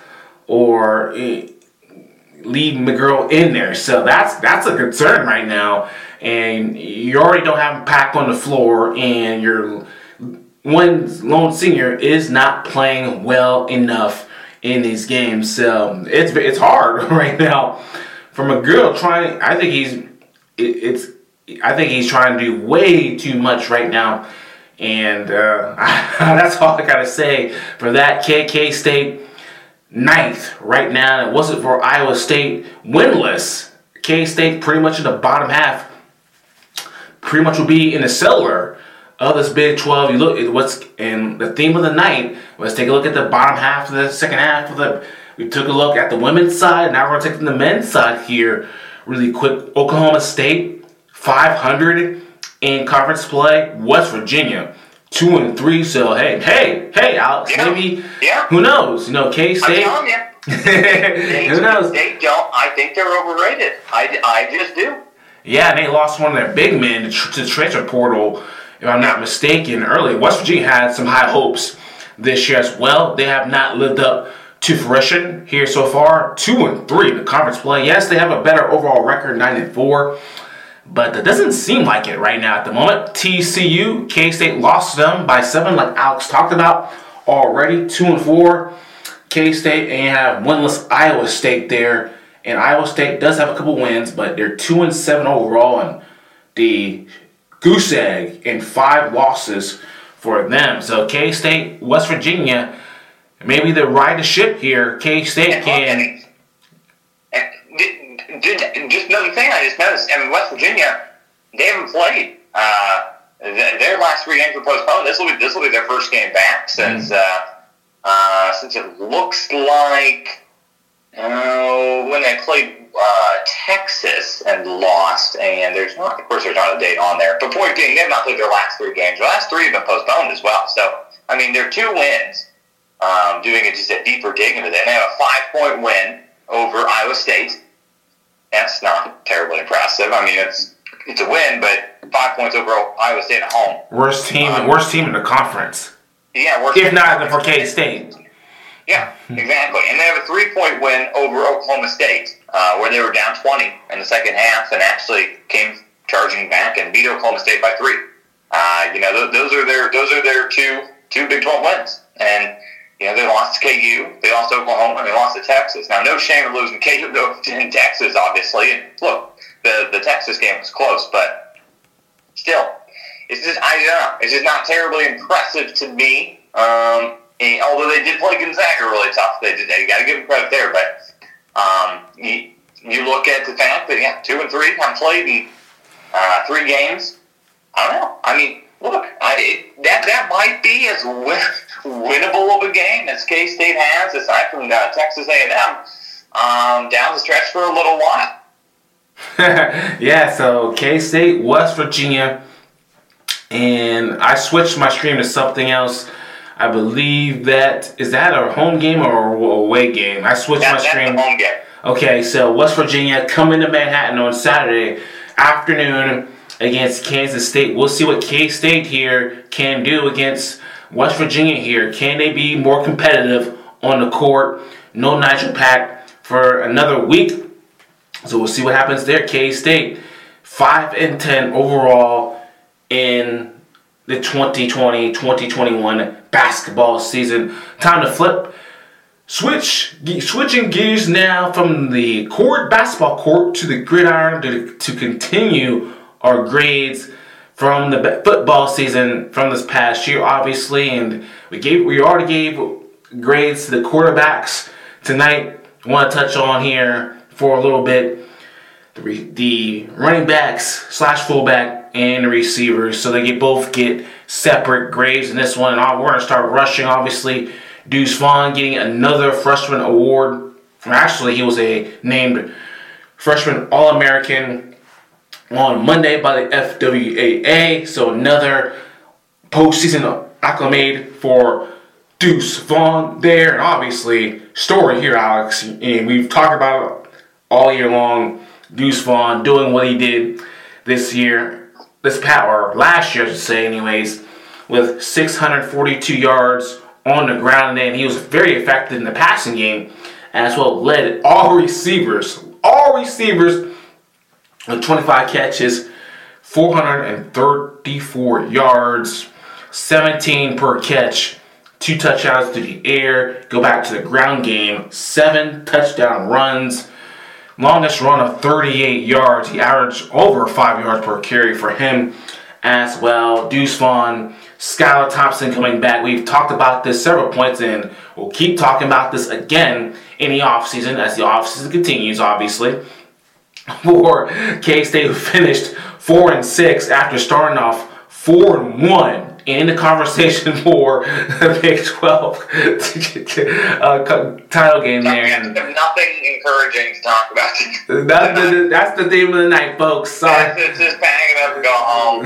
[SPEAKER 3] or leave McGurl in there. So that's that's a concern right now. and you already don't have Pack on the floor, and your one lone senior is not playing well enough in these games. So it's it's hard right now for McGill trying. I think he's it, it's I think he's trying to do way too much right now, and uh, that's all I gotta say for that. K K State ninth right now. It wasn't for Iowa State winless. K-State pretty much in the bottom half. Pretty much will be in the cellar of this Big twelve. You look at what's and the theme of the night. Let's take a look at the bottom half of the second half of the. We took a look at the women's side. Now we're taking the men's side here, really quick. Oklahoma State five hundred in conference play. West Virginia two and three. So hey, hey, hey, Alex,
[SPEAKER 4] yeah.
[SPEAKER 3] maybe
[SPEAKER 4] yeah.
[SPEAKER 3] who knows? You know, K-State.
[SPEAKER 4] I'm telling you, they,
[SPEAKER 3] who knows?
[SPEAKER 4] They don't. I think they're overrated. I, I just do.
[SPEAKER 3] Yeah, they lost one of their big men to, tr- to transfer portal, if I'm not mistaken, early. West Virginia had some high hopes this year as well. They have not lived up to fruition here so far. Two and three in the conference play. Yes, they have a better overall record, nine and four, but that doesn't seem like it right now at the moment. T C U, K-State lost them by seven, like Alex talked about already. Two and four, K-State, and you have winless Iowa State there. And Iowa State does have a couple wins, but they're two and seven overall, and the goose egg in five losses for them. So K-State, West Virginia, maybe they ride the ship here. K-State can.
[SPEAKER 4] And, and, and just another thing I just noticed. I mean, West Virginia, they haven't played. Uh, their last three games were postponed. This will be this will be their first game back since mm. uh, uh, since it looks like. Uh, when they played uh, Texas and lost, and there's not, of course, there's not a date on there. But point being, they have not played their last three games. The last three have been postponed as well. So, I mean, they're two wins. Um, doing it just a deeper dig into them. They have a five-point win over Iowa State. That's not terribly impressive. I mean, it's it's a win, but five points over Iowa State at home.
[SPEAKER 3] Worst team, um, worst team in the conference.
[SPEAKER 4] Yeah, worst.
[SPEAKER 3] If not for K-State.
[SPEAKER 4] Yeah, exactly. And they have a three-point win over Oklahoma State, uh, where they were down twenty in the second half and actually came charging back and beat Oklahoma State by three. Uh, you know, those, those are their those are their two two Big twelve wins. And you know, they lost to K U, they lost to Oklahoma, and they lost to Texas. Now, no shame in losing K U in Texas, obviously. And look, the the Texas game was close, but still, it's just I don't know. It's just not terribly impressive to me. Um, And although they did play Gonzaga really tough, they did. You got to give them credit there. But um, you, you look at the fact that yeah, two and three have played in uh, three games. I don't know. I mean, look, I, it, that that might be as win, winnable of a game as K-State has, aside from uh, Texas A and M, um, down the stretch for a little while.
[SPEAKER 3] Yeah. So K-State, West Virginia, and I switched my stream to something else. I believe that, is that a home game or a away game? I switched
[SPEAKER 4] that,
[SPEAKER 3] my stream.
[SPEAKER 4] That's a home game.
[SPEAKER 3] Okay, so West Virginia coming to Manhattan on Saturday afternoon against Kansas State. We'll see what K-State here can do against West Virginia here. Can they be more competitive on the court? No Nigel Pack for another week. So we'll see what happens there. K-State, five and ten overall in the twenty twenty twenty twenty-one basketball season. Time to flip. Switch, switching gears now from the court, basketball court, to the gridiron to, to continue our grades from the football season from this past year, obviously. And we gave, we already gave grades to the quarterbacks tonight. I want to touch on here for a little bit the, the running backs slash fullback and the receivers, so they get both get separate grades in this one. And we're going to start rushing, obviously. Deuce Vaughn getting another freshman award. Actually, he was a named freshman All-American on Monday by the F W A A. So another postseason acclimate for Deuce Vaughn there. And obviously, story here, Alex. And we've talked about it all year long. Deuce Vaughn doing what he did this year. This past, or last year, I should say, anyways, with six hundred forty-two yards on the ground, and he was very effective in the passing game as well. Led all receivers, all receivers with twenty-five catches four hundred thirty-four yards, seventeen per catch, two touchdowns to the air. Go back to the ground game, seven touchdown runs. Longest run of thirty-eight yards. He averaged over five yards per carry for him as well. Deuce Vaughn, Skylar Thompson coming back. We've talked about this several points, and we'll keep talking about this again in the offseason as the offseason continues, obviously. For K-State, who finished four and six after starting off four and one in the conversation for the Big twelve uh, title game there.
[SPEAKER 4] And nothing encouraging to talk about.
[SPEAKER 3] That's the, that's the theme of the night, folks. Sorry.
[SPEAKER 4] It's just pack it up and go home.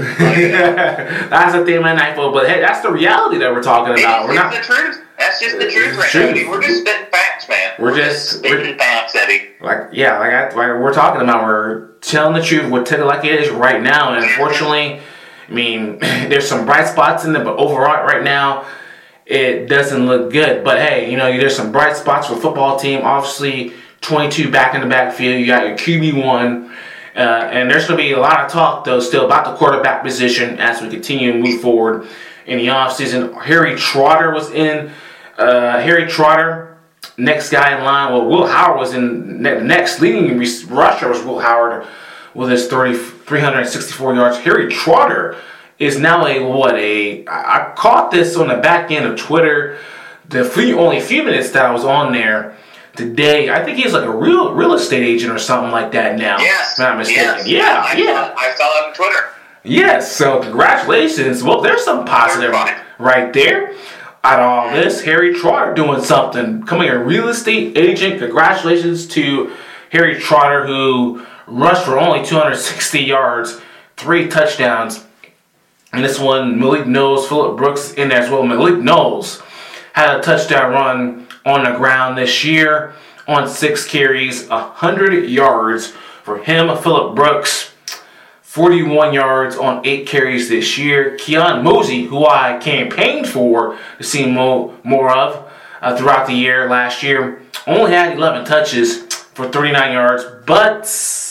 [SPEAKER 3] That's the theme of the night, folks. But hey, that's the reality that we're talking about.
[SPEAKER 4] It's,
[SPEAKER 3] we're
[SPEAKER 4] it's
[SPEAKER 3] not
[SPEAKER 4] the truth. That's just the truth right
[SPEAKER 3] truth.
[SPEAKER 4] now. We're just spitting facts, man.
[SPEAKER 3] We're,
[SPEAKER 4] we're
[SPEAKER 3] just,
[SPEAKER 4] just spitting
[SPEAKER 3] we're,
[SPEAKER 4] facts, Eddie.
[SPEAKER 3] Like yeah, like, I, like we're talking about. We're telling the truth. We're telling it like it is right now. And unfortunately, I mean, there's some bright spots in there, but overall, right now, it doesn't look good. But hey, you know, there's some bright spots for the football team. Obviously, twenty-two back in the backfield. You got your Q B one. Uh, and there's going to be a lot of talk, though, still about the quarterback position as we continue to move forward in the offseason. Harry Trotter was in. Uh, Harry Trotter, next guy in line. Well, Will Howard was in. Ne- next leading rusher was Will Howard with his thirty, three hundred sixty-four yards. Harry Trotter is now a, what, a... I, I caught this on the back end of Twitter. The few, only few minutes that I was on there today. I think he's like a real real estate agent or something like that now.
[SPEAKER 4] Yes.
[SPEAKER 3] If I'm not mistaken.
[SPEAKER 4] Yes.
[SPEAKER 3] Yeah,
[SPEAKER 4] I,
[SPEAKER 3] yeah.
[SPEAKER 4] I saw that on Twitter.
[SPEAKER 3] Yes, so congratulations. Well, there's some positive right there. Out of all this, Harry Trotter doing something, becoming a real estate agent. Congratulations to Harry Trotter, who rushed for only two hundred sixty yards, three touchdowns. And this one, Malik Knowles, Phillip Brooks in there as well. Malik Knowles had a touchdown run on the ground this year on six carries, one hundred yards for him. Phillip Brooks, forty-one yards on eight carries this year. Keon Mosey, who I campaigned for to see mo- more of uh, throughout the year last year, only had eleven touches for thirty-nine yards, but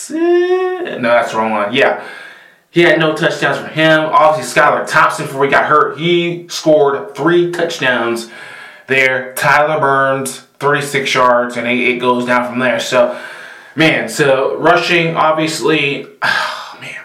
[SPEAKER 3] eh, no, that's the wrong one. Yeah, he had no touchdowns for him. Obviously, Skylar Thompson, before he got hurt, he scored three touchdowns there. Tyler Burns, thirty-six yards, and it goes down from there. So, man, so rushing, obviously, oh, man,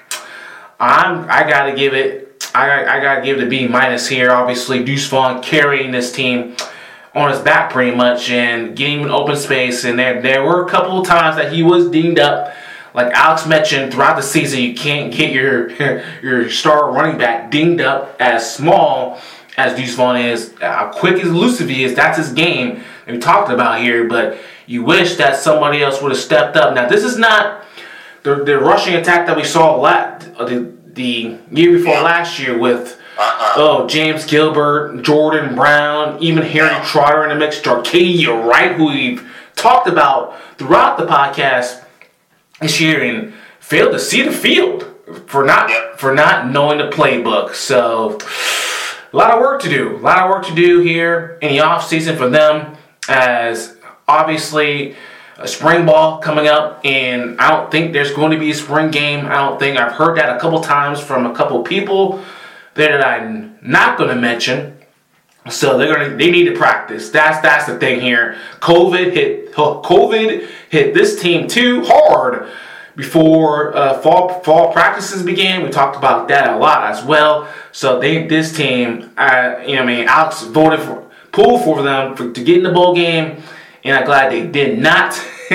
[SPEAKER 3] I'm I gotta give it, I I gotta give it a B minus here. Obviously, Deuce Vaughn carrying this team on his back pretty much and getting him in open space. And there there were a couple of times that he was dinged up. Like Alex mentioned, throughout the season, you can't get your your star running back dinged up as small as Deuce Vaughn is, how quick and elusive he is. That's his game that we talked about here. But you wish that somebody else would have stepped up. Now, this is not the the rushing attack that we saw last, the the year before yeah. last year with uh-uh. oh James Gilbert, Jordan Brown, even Harry yeah. Trotter in the mix, Jarcadia Wright, who we've talked about throughout the podcast this year and failed to see the field for not yeah. for not knowing the playbook. So a lot of work to do. A lot of work to do here in the offseason for them, as obviously a spring ball coming up, and I don't think there's going to be a spring game. I don't think. I've heard that a couple times from a couple people that I'm not going to mention. So they're gonna they need to practice. That's that's the thing here. COVID hit COVID hit this team too hard before uh, fall fall practices began. We talked about that a lot as well. So they this team, uh, you know, I mean, Alex voted for pulled for them for, to get in the bowl game, and I'm glad they did not.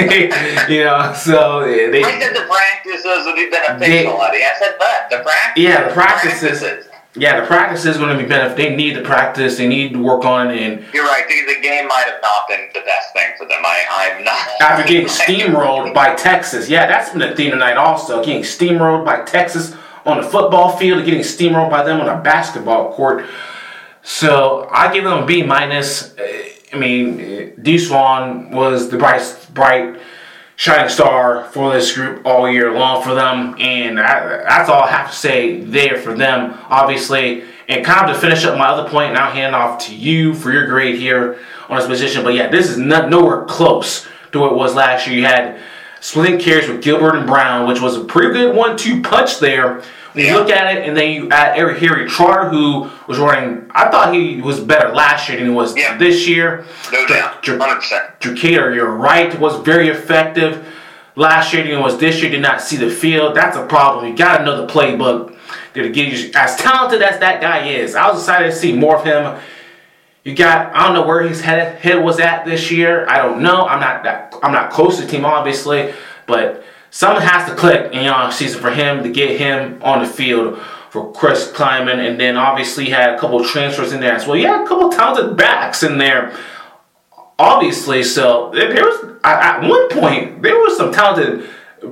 [SPEAKER 3] you know, so they.
[SPEAKER 4] I said the practices would be beneficial, Eddie. I said that the practices.
[SPEAKER 3] Yeah, the practices. practices. Yeah, the practice is going to be better. They need the practice. They need to work on it. And
[SPEAKER 4] you're right. The, the game might have not been the best thing for them. I, I'm not.
[SPEAKER 3] After getting steamrolled by Texas. Yeah, that's been a theme tonight also. Getting steamrolled by Texas on the football field and getting steamrolled by them on a basketball court. So I give them a B minus. I mean, Deuce Vaughn was the bright, bright shining star for this group all year long for them, and I, that's all I have to say there for them, obviously. And kind of to finish up my other point, and I'll hand off to you for your grade here on this position. But yeah, this is not nowhere close to what it was last year. You had splitting carries with Gilbert and Brown, which was a pretty good one two punch there You
[SPEAKER 4] yeah.
[SPEAKER 3] look at it, and then you add Eric Harry Trotter, who was running. I thought he was better last year than he was
[SPEAKER 4] yeah.
[SPEAKER 3] this year.
[SPEAKER 4] No doubt, one hundred percent.
[SPEAKER 3] Decatur, you're right, was very effective last year than he was this year. Did not see the field. That's a problem. You got to know the playbook. To get you as talented as that guy is, I was excited to see more of him. You got. I don't know where his head head was at this year. I don't know. I'm not that. I'm not close to the team, obviously, but something has to click in the season for him to get him on the field for Chris Klieman. And then obviously he had a couple of transfers in there as well. You had a couple of talented backs in there, obviously. So there was at one point there were some talented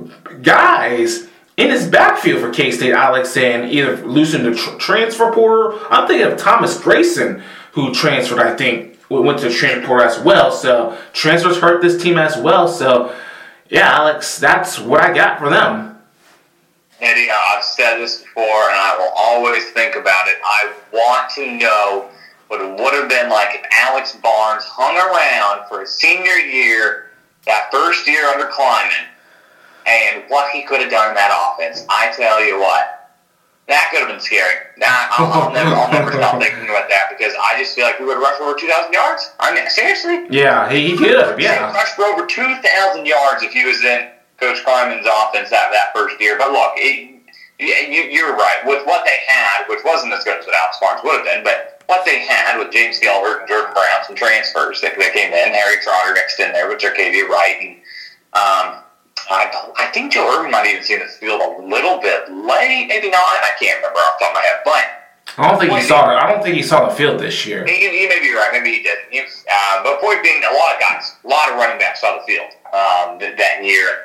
[SPEAKER 3] guys in his backfield for K-State. Alex saying either loosened the tr- transfer portal. I'm thinking of Thomas Grayson, who transferred. I think went to the transfer portal as well. So transfers hurt this team as well. So. Yeah, Alex, that's what I got for them.
[SPEAKER 4] Eddie, I've said this before, and I will always think about it. I want to know what it would have been like if Alex Barnes hung around for his senior year, that first year under Klieman, and what he could have done in that offense. I tell you what, that could have been scary. Now, I'll, I'll never, I'll never stop thinking about that because I just feel like we would have rushed for over two thousand yards. I mean, seriously?
[SPEAKER 3] Yeah, he could have. Yeah,
[SPEAKER 4] he rushed for over two thousand yards if he was in Coach Klieman's offense that that first year. But look, it, you, you're right with what they had, which wasn't as good as what Alex Barnes would have been, but what they had with James Gilbert and Jordan Brown, some transfers that, that came in, Harry Trotter mixed in there with Arcadia Wright, and um. I, I think Joe Irvin might even see the field a little bit late, maybe not. I can't remember off the top of my head, but
[SPEAKER 3] I don't think he saw. It. I don't think he saw the field this year.
[SPEAKER 4] He, he may be right. Maybe he didn't. He, uh, but point being, a lot of guys, a lot of running backs saw the field um, that, that year.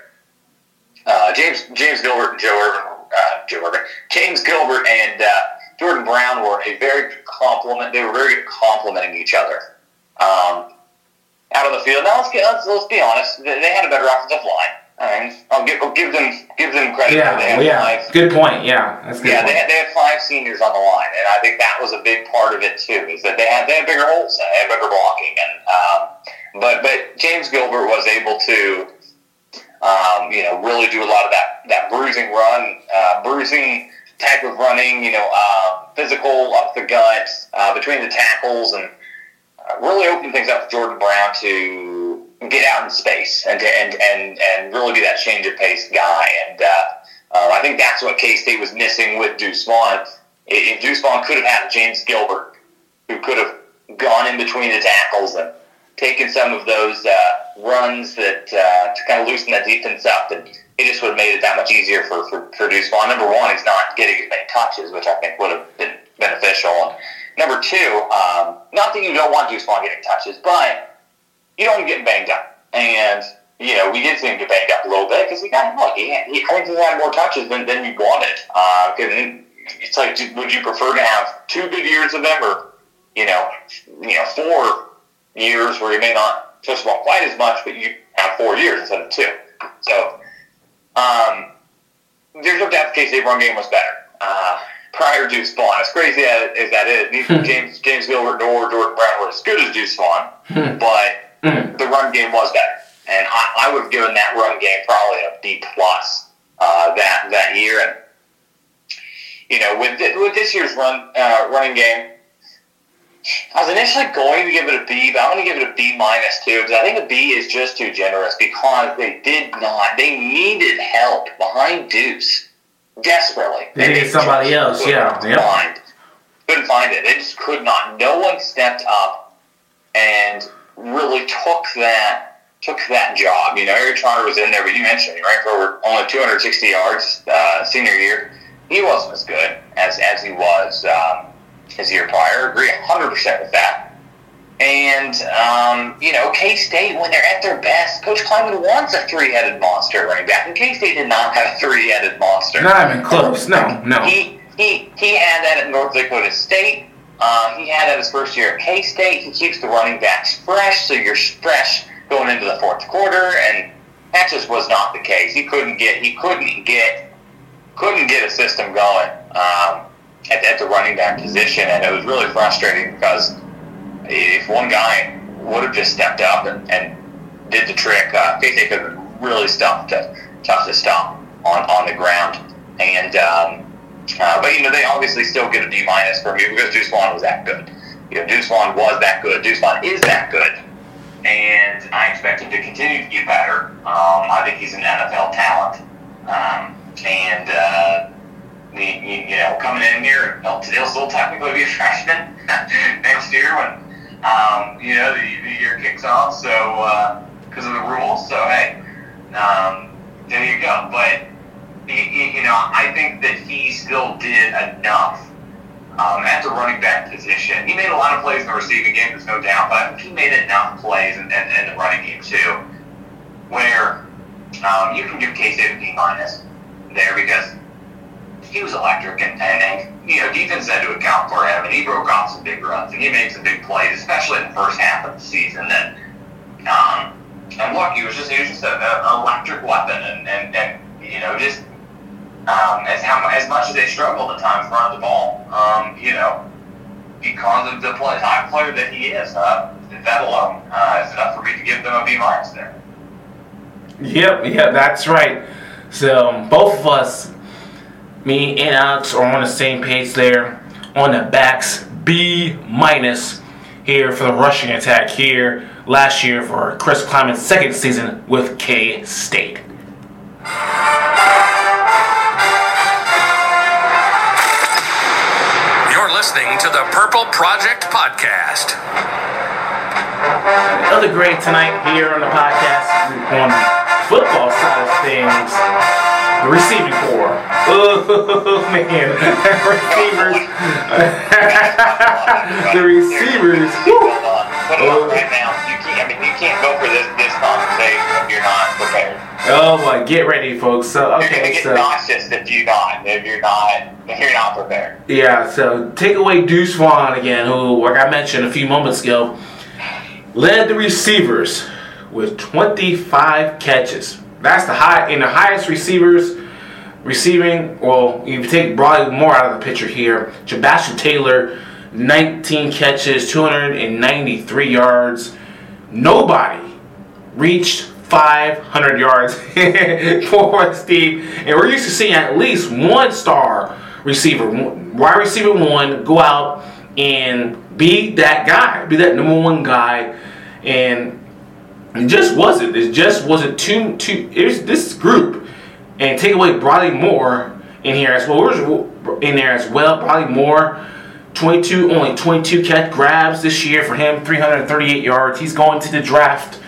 [SPEAKER 4] Uh, James James Gilbert and Joe Irvin, uh, Joe Irvin, James Gilbert and uh, Jordan Brown were a very good complement. They were very good complementing each other um, out on the field. Now let's get let's, let's be honest. They, they had a better offensive line. I mean, I'll give, I'll give them give them credit.
[SPEAKER 3] Yeah,
[SPEAKER 4] for they had
[SPEAKER 3] yeah.
[SPEAKER 4] five,
[SPEAKER 3] Good point. Yeah, that's a good
[SPEAKER 4] yeah.
[SPEAKER 3] point.
[SPEAKER 4] They had, they had five seniors on the line, and I think that was a big part of it too. Is that they had they had bigger holes, they had better blocking, and um, but but James Gilbert was able to, um, you know, really do a lot of that that bruising run, uh, bruising type of running. You know, uh, physical up the gut, uh, between the tackles, and uh, really opened things up for Jordan Brown to get out in space and to, and, and and really be that change of pace guy. And uh, uh, I think that's what K-State was missing with Deuce Vaughn. If Deuce Vaughn could have had James Gilbert, who could have gone in between the tackles and taken some of those uh, runs that uh, to kind of loosen that defense up, and it just would have made it that much easier for, for, for Deuce Vaughn. Number one, he's not getting as many touches, which I think would have been beneficial. And number two, um, not that you don't want Deuce Vaughn getting touches, but you don't want to get banged up. And, you know, we did see him get banged up a little bit because he got, look, he, he, I think he had more touches than, than you wanted. Uh, it's like, would you prefer to have two good years of them or, you know, you know, four years where you may not touch the ball quite as much, but you have four years instead of two? So, um, there's no doubt the K-State run game was better. Uh, prior to Deuce Vaughn, as crazy as, as that is, neither James, James Gilbert nor Jordan Brown were as good as Deuce Vaughn, but the run game was better, and I, I would have given that run game probably a B plus uh, that that year. And you know, with with this year's run uh, running game, I was initially going to give it a B, but I'm going to give it a B minus too because I think a B is just too generous because they did not, they needed help behind Deuce desperately.
[SPEAKER 3] They needed somebody else, yeah.
[SPEAKER 4] Yep. Find, couldn't find it. They just could not. No one stepped up and really took that took that job. You know, Eric Trotter was in there, but you mentioned he ran for over only two hundred sixty yards uh, senior year. He wasn't as good as, as he was um, his year prior. Agree one hundred percent with that. And, um, you know, K-State, when they're at their best, Coach Klieman wants a three-headed monster running back, and K-State did not have a three-headed monster.
[SPEAKER 3] Not even close. No, no.
[SPEAKER 4] He, he, he had that at North Dakota State. Uh, he had that his first year at K-State. He keeps the running backs fresh, so you're fresh going into the fourth quarter, and that just was not the case. He couldn't get he couldn't get couldn't get a system going um, at, at the running back position, and it was really frustrating because if one guy would have just stepped up and, and did the trick, uh, K-State could have been really tough to tough to stop on, on the ground. And um, Uh, but, you know, they obviously still get a D minus for me because Deuce Vaughn was that good. You know, Deuce Vaughn was that good. Deuce Vaughn is that good. And I expect him to continue to get better. Um, I think he's an N F L talent. Um, and, uh, you, you know, coming in here, he'll, he'll still technically be a freshman next year when, um, you know, the, the year kicks off. So, because uh, of the rules. So, hey, um, there you go. But, you, you know, I think that he still did enough um, at the running back position. He made a lot of plays in the receiving game, there's no doubt, but I think he made enough plays in, in, in the running game, too, where um, you can give K-State a D minus there because he was electric, and, and, and, you know, defense had to account for him, and he broke off some big runs, and he made some big plays, especially in the first half of the season. And, um, and look, he was just, he was just an electric weapon, and, and, and you know, just um, as how as much as they struggled at times running the ball, um, you know, because of the play, type player that he is, uh, that alone uh, is enough for me to give them a B minus there.
[SPEAKER 3] Yep, yeah, that's right. So both of us, me and Alex, are on the same page there on the backs B minus here for the rushing attack here last year for Chris Klieman's second season with K-State.
[SPEAKER 2] You're listening to the Purple Project Podcast.
[SPEAKER 3] Another great tonight here on the podcast on the football side of things. The receiving core. Oh, man. Receivers. The receivers.
[SPEAKER 4] Put it up right now. You can't, I mean, you can't go for this, this conversation if you're not prepared.
[SPEAKER 3] Oh, my. Get ready, folks. So, okay,
[SPEAKER 4] you're going to get
[SPEAKER 3] so.
[SPEAKER 4] nauseous if you not, if you're not, if you're not prepared.
[SPEAKER 3] Yeah, so take away Deuce Vaughn again, who, like I mentioned a few moments ago, led the receivers with twenty-five catches. That's the high in the highest receivers receiving. Well, if you take Bradley Moore out of the picture here, Sebastian Taylor, nineteen catches, two hundred ninety-three yards. Nobody reached five hundred yards for Steve, and we're used to seeing at least one star receiver, wide receiver one, go out and be that guy, be that number one guy, and it just wasn't. It just wasn't too too. It was this group, and take away Bradley Moore in here as well. We're in there as well. Bradley Moore, twenty-two only twenty-two catch grabs this year for him, three hundred thirty-eight yards. He's going to the draft,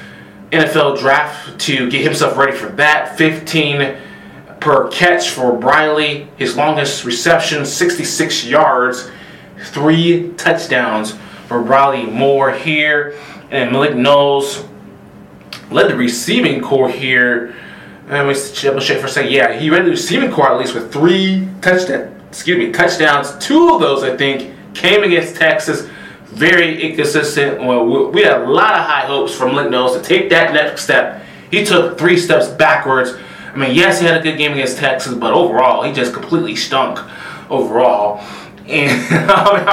[SPEAKER 3] N F L draft, to get himself ready for that. fifteen per catch for Briley. His longest reception, sixty-six yards, three touchdowns for Bradley Moore here. And Malik Knowles led the receiving core here. Let me double check for a second. Yeah, he led the receiving core at least with three touchdowns. Excuse me, touchdowns. Two of those, I think, came against Texas. Very inconsistent. Well, we had a lot of high hopes from Malik Knowles to take that next step. He took three steps backwards. I mean, yes, he had a good game against Texas, but overall, he just completely stunk overall. And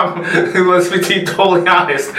[SPEAKER 3] let's be totally honest.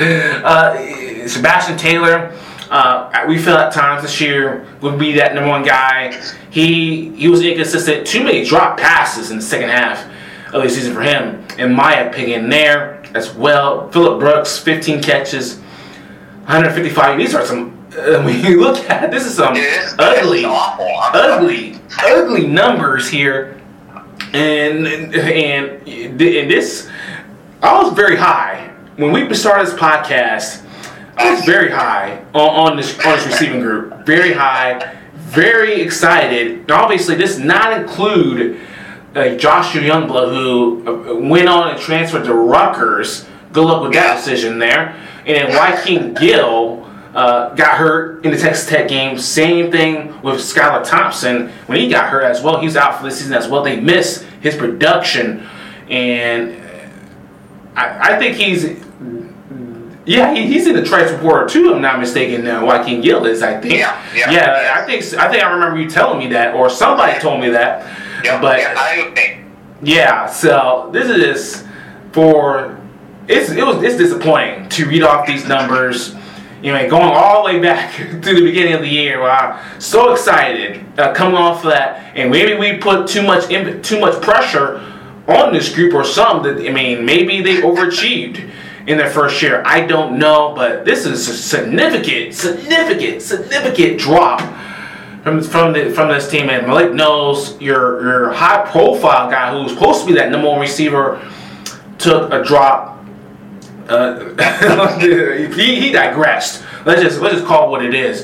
[SPEAKER 3] Uh, Sebastian Taylor, uh, we feel at times this year would be that number one guy. He he was inconsistent. Too many drop passes in the second half of the season for him, in my opinion. There as well. Phillip Brooks, fifteen catches, one hundred fifty-five. These are some. Uh, when you look at it, this is some
[SPEAKER 4] Dude,
[SPEAKER 3] ugly, ugly, ugly numbers here. And and and this, I was very high when we started this podcast. I was very high on, on this on this receiving group. Very high, very excited. And obviously, this does not include uh, Joshua Youngblood, who went on and transferred to Rutgers. Good luck with that decision there. And then Joaquin Gill uh, got hurt in the Texas Tech game. Same thing with Skylar Thompson. When he got hurt as well, he's out for the season as well. They missed his production. And I, I think he's... Yeah, he, he's in the transfer portal too, if I'm not mistaken. Uh, Joaquin Gill is, I think.
[SPEAKER 4] Yeah, yeah.
[SPEAKER 3] Yeah,
[SPEAKER 4] yeah.
[SPEAKER 3] I think I think I remember you telling me that, or somebody told me that.
[SPEAKER 4] Yeah,
[SPEAKER 3] but
[SPEAKER 4] yeah, I agree.
[SPEAKER 3] yeah, so this is for it's it was it's disappointing to read off these numbers. You know, going all the way back to the beginning of the year. Wow, so excited uh, coming off of that, and maybe we put too much in, too much pressure on this group or some that, I mean, maybe they overachieved in their first year. I don't know, but this is a significant, significant, significant drop from from the from this team. And Malik Knowles, your your high profile guy who's supposed to be that number one receiver, took a drop. Uh, he he digressed. Let's just let's just call it what it is.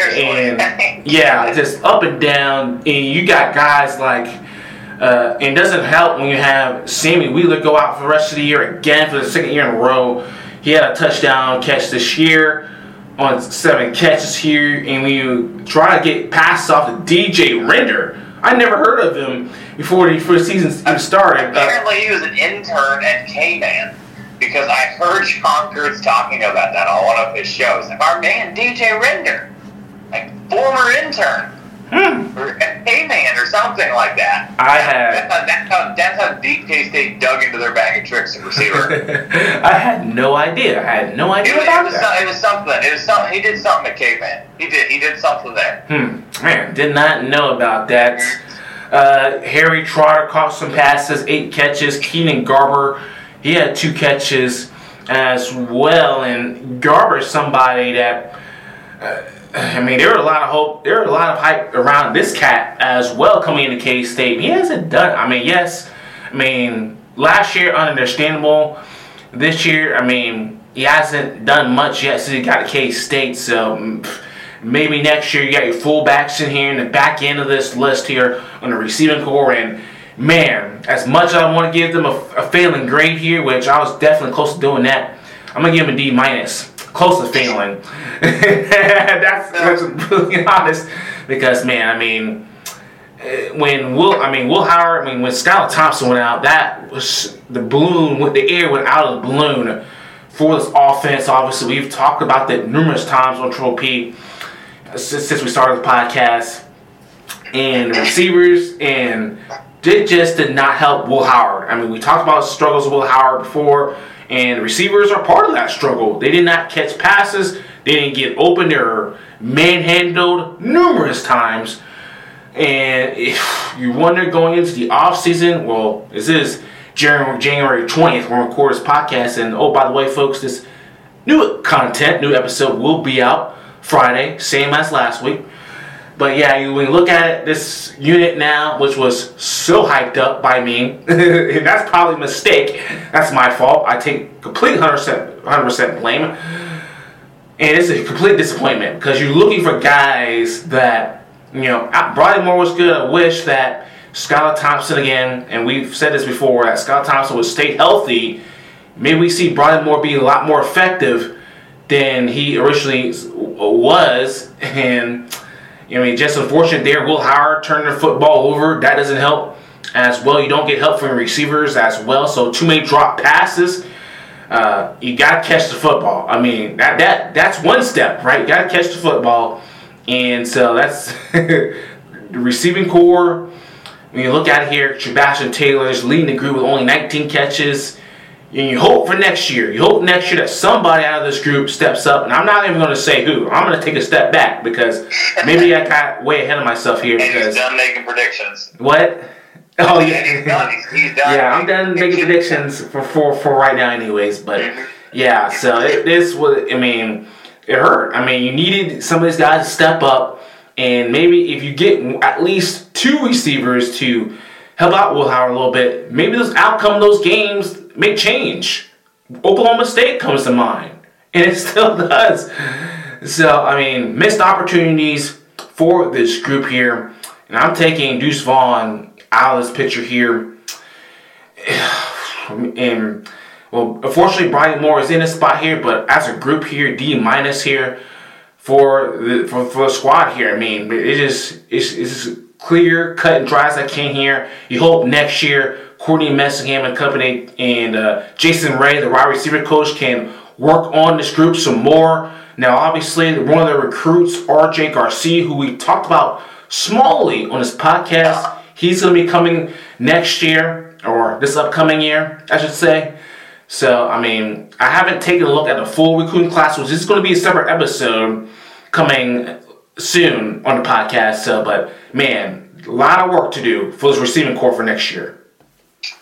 [SPEAKER 3] And yeah, just up and down. And you got guys like, uh, and it doesn't help when you have Sammy Wheeler go out for the rest of the year again for the second year in a row. He had a touchdown catch this year on seven catches here, and when you try to get passes off to D J Render, I never heard of him before the first season even started.
[SPEAKER 4] Apparently, uh, he was an intern at K-Man. Because I heard John Kurtz talking about that on one of his shows. Our man D J Render, like former intern, hmm. or K-Man or something like that.
[SPEAKER 3] I had
[SPEAKER 4] that's how, that's how, that's how deep K-State dug into their bag of tricks and receiver.
[SPEAKER 3] I had no idea. I had no idea
[SPEAKER 4] it was,
[SPEAKER 3] about
[SPEAKER 4] it was,
[SPEAKER 3] that.
[SPEAKER 4] It was something. It was something. He did something at K-Man. He did. He did something there.
[SPEAKER 3] Hmm. Man, did not know about that. Uh, Harry Trotter caught some passes, eight catches. Keenan Garber, he had two catches as well, and Garber's somebody that, uh, I mean, there were a lot of hope, there were a lot of hype around this cat as well coming into K-State. He hasn't done, I mean, yes, I mean, last year, understandable. This year, I mean, he hasn't done much yet since he got to K-State, so maybe next year you got your fullbacks in here in the back end of this list here on the receiving core, and man, as much as I want to give them a, a failing grade here, which I was definitely close to doing that, I'm going to give them a D minus. Close to failing. that's, that's really honest. Because, man, I mean, when Will, I mean, Will Howard, I mean, when Skylar Thompson went out, that was the balloon, the air went out of the balloon for this offense. Obviously, we've talked about that numerous times on Triple P since, since we started the podcast. And the receivers and It just did not help Will Howard. I mean, we talked about struggles with Will Howard before, and receivers are part of that struggle. They did not catch passes. They didn't get open. They were manhandled numerous times. And if you wonder going into the offseason, well, this is January twentieth. We're going to record this podcast. And, oh, by the way, folks, this new content, new episode will be out Friday, same as last week. But yeah, when you look at it, this unit now, which was so hyped up by me, and that's probably a mistake. That's my fault. I take complete one hundred percent blame. And it's a complete disappointment because you're looking for guys that, you know, Brodie Moore was good. I wish that Skylar Thompson again, and we've said this before, that Skylar Thompson would stay healthy. Maybe we see Brodie Moore be a lot more effective than he originally was. And I mean, just unfortunate there. Will Howard turned the football over. That doesn't help as well. You don't get help from your receivers as well. So too many drop passes. Uh, you got to catch the football. I mean, that that that's one step, right? You got to catch the football. And so that's the receiving core. When you look at it here, Sebastian Taylor is leading the group with only nineteen catches. And you hope for next year. You hope next year that somebody out of this group steps up. And I'm not even going to say who. I'm going to take a step back because maybe I got way ahead of myself here.
[SPEAKER 4] And
[SPEAKER 3] because
[SPEAKER 4] he's done making predictions.
[SPEAKER 3] What? Oh, yeah.
[SPEAKER 4] He's done. He's, he's done.
[SPEAKER 3] Yeah, I'm done making predictions for, for, for right now anyways. But, yeah, so it, this was, I mean, it hurt. I mean, you needed some of these guys to step up. And maybe if you get at least two receivers to help out Will Howard a little bit, maybe this outcome of those games may change. Oklahoma State comes to mind, and it still does. So, I mean, missed opportunities for this group here, and I'm taking Deuce Vaughn out of this picture here. And, well, unfortunately, Brodie Moore is in this spot here, but as a group here, D minus here for the for, for the squad here. I mean, it just it's, it's clear, cut and dry as I can here. You hope next year Courtney Messingham and company and uh, Jason Ray, the wide receiver coach, can work on this group some more. Now, obviously, one of the recruits, R J Garcia, who we talked about smallly on this podcast, he's going to be coming next year, or this upcoming year, I should say. So, I mean, I haven't taken a look at the full recruiting class, which is going to be a separate episode coming soon on the podcast. So, but, man, a lot of work to do for this receiving core for next year.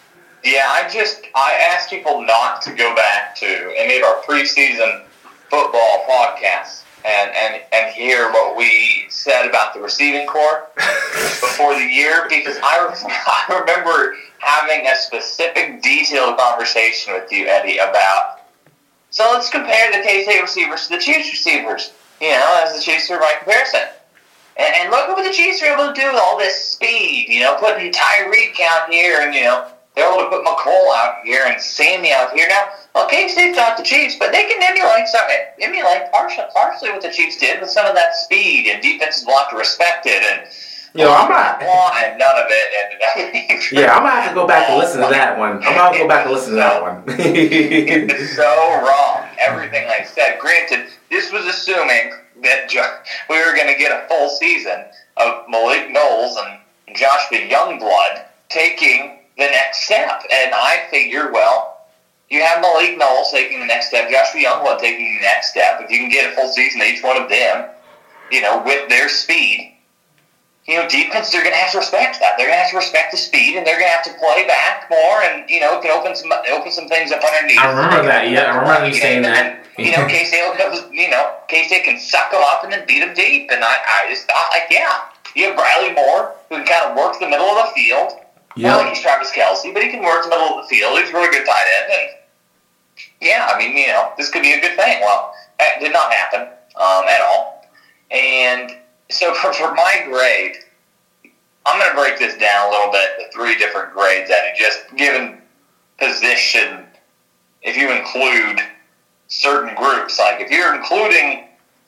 [SPEAKER 4] Yeah, I just I asked people not to go back to any of our preseason football podcasts and, and, and hear what we said about the receiving corps before the year, because I, I remember having a specific detailed conversation with you, Eddie, about, so let's compare the K-State receivers to the Chiefs receivers, you know, as the Chiefs are by comparison. And, and look at what the Chiefs are able to do with all this speed, you know, putting Tyreek out here and, you know, they're able to put McColl out here and Sammy out here. Now, well, K-State's not the Chiefs, but they can emulate some, emulate partially, partially what the Chiefs did with some of that speed, and defenses will have to respect it. And
[SPEAKER 3] Yo, I'm not.
[SPEAKER 4] And none of it ended up.
[SPEAKER 3] Yeah, I'm gonna have to go back and listen to that one. I'm gonna go back and listen to that one.
[SPEAKER 4] It's so wrong. Everything I said. Granted, this was assuming that we were going to get a full season of Malik Knowles and Joshua Youngblood taking the next step. And I figured, well, you have Malik Knowles taking the next step, Joshua Youngblood taking the next step. If you can get a full season, each one of them, you know, with their speed, you know, defense, they're going to have to respect that. They're going to have to respect the speed, and they're going to have to play back more, and, you know, it can open some open some things up underneath.
[SPEAKER 3] I remember that, yeah. I remember you saying that.
[SPEAKER 4] And, you know, K-State, you know, K-State can suck them up and then beat them deep. And I, I just thought, like, yeah, you have Bradley Moore, who can kind of work the middle of the field.
[SPEAKER 3] Yeah.
[SPEAKER 4] Not like he's Travis Kelce, but he can work the middle of the field. He's a really good tight end. And, yeah, I mean, you know, this could be a good thing. Well, that did not happen um, at all. And so for, for my grade, I'm going to break this down a little bit to three different grades, Eddie, just given position, if you include certain groups. Like, if you're including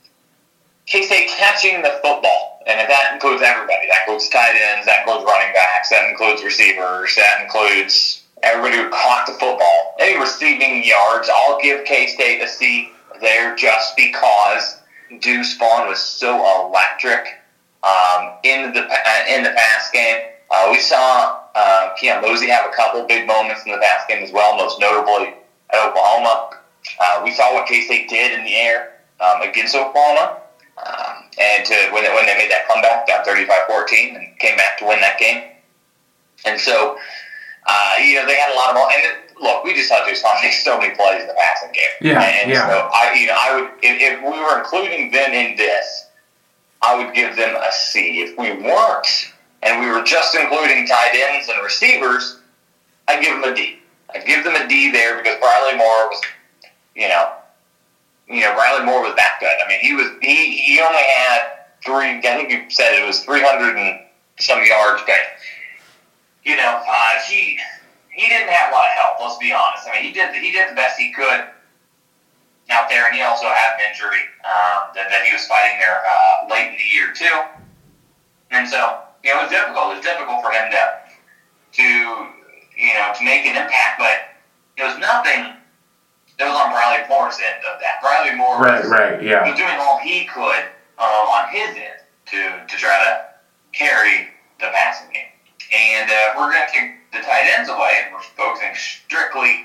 [SPEAKER 4] K-State catching the football, and if that includes everybody, that includes tight ends, that includes running backs, that includes receivers, that includes everybody who caught the football, any receiving yards, I'll give K-State a C there just because Deuce Vaughn was so electric um, in the uh, in the pass game. Uh, we saw uh, Keon Mosey have a couple big moments in the pass game as well, most notably at Oklahoma. Uh, we saw what K-State did in the air um, against Oklahoma, um, and to, when, they, when they made that comeback, down thirty-five fourteen, and came back to win that game. And so, uh, you know, they had a lot of – and it, look, we just saw Deuce Vaughn make so many plays in the passing game.
[SPEAKER 3] Yeah,
[SPEAKER 4] and
[SPEAKER 3] yeah.
[SPEAKER 4] so, I, you know, I would – if, if we were including them in this, I would give them a C. If we weren't, and we were just including tight ends and receivers, I'd give them a D. I'd give them a D there because Bradley Moore was – You know, you know, Bradley Moore was that good. I mean, he was he he only had three. I think you said it was three hundred and some yards. But you know, uh, he he didn't have a lot of help. Let's be honest. I mean, he did he did the best he could out there, and he also had an injury um, that that he was fighting there uh, late in the year too. And so, you know, it was difficult. It was difficult for him to to you know to make an impact, but it was nothing. It was on Bradley Moore's end of that. Bradley Moore
[SPEAKER 3] right,
[SPEAKER 4] was,
[SPEAKER 3] right, yeah.
[SPEAKER 4] was doing all he could uh, on his end to to try to carry the passing game. And uh, we're going to take the tight ends away, and we're focusing strictly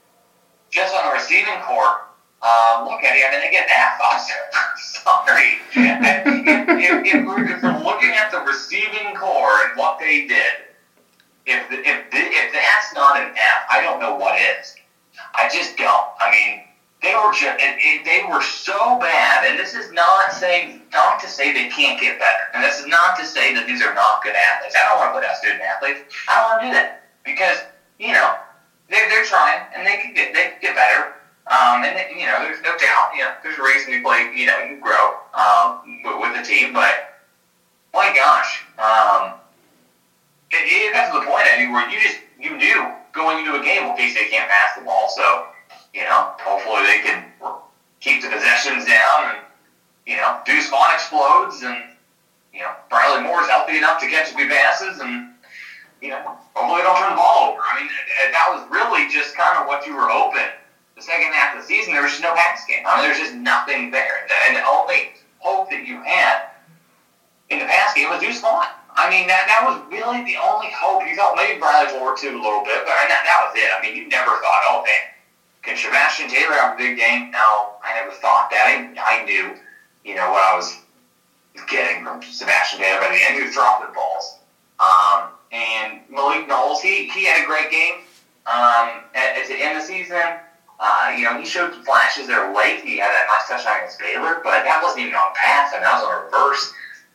[SPEAKER 4] just on the receiving corps. Um, look at it. I mean, they get an F. I'm sorry. if, if, if, we're, if we're looking at the receiving corps and what they did, if, the, if, the, if that's not an F, I don't know what is. I just don't. I mean, they were just, it, it, they were so bad, and this is not saying, not to say they can't get better, and this is not to say that these are not good athletes. I don't want to put out student athletes. I don't want to do that because, you know, they're, they're trying, and they can get, they can get better, um, and, they, you know, there's no doubt, you know, there's a reason you play, you know, you grow um, with, with the team, but, my gosh, um, it, it got to the point, I mean, where you just, you knew going into a game, well, K-State can't pass the ball, so, you know, hopefully they can keep the possessions down, and, you know, Deuce Vaughn explodes, and, you know, Bradley Moore's healthy enough to catch a few passes, and, you know, hopefully they don't turn the ball over. I mean, that was really just kind of what you were hoping. The second half of the season, there was just no pass game. I mean, there's just nothing there. And the only hope that you had in the pass game was Deuce Vaughn. I mean, that that was really the only hope. You thought maybe Bradley Moore too a little bit, but I mean, that, that was it. I mean, you never thought, oh, man, can Sebastian Taylor have a big game? No, I never thought that. I, I knew, you know, what I was getting from Sebastian Taylor by the end. He was dropping balls. Um, and Malik Knowles, he, he had a great game. um, at, at the end of the season. Uh, you know, he showed flashes there late. He had that nice touchdown against Baylor, but that wasn't even on pass, and that was on reverse.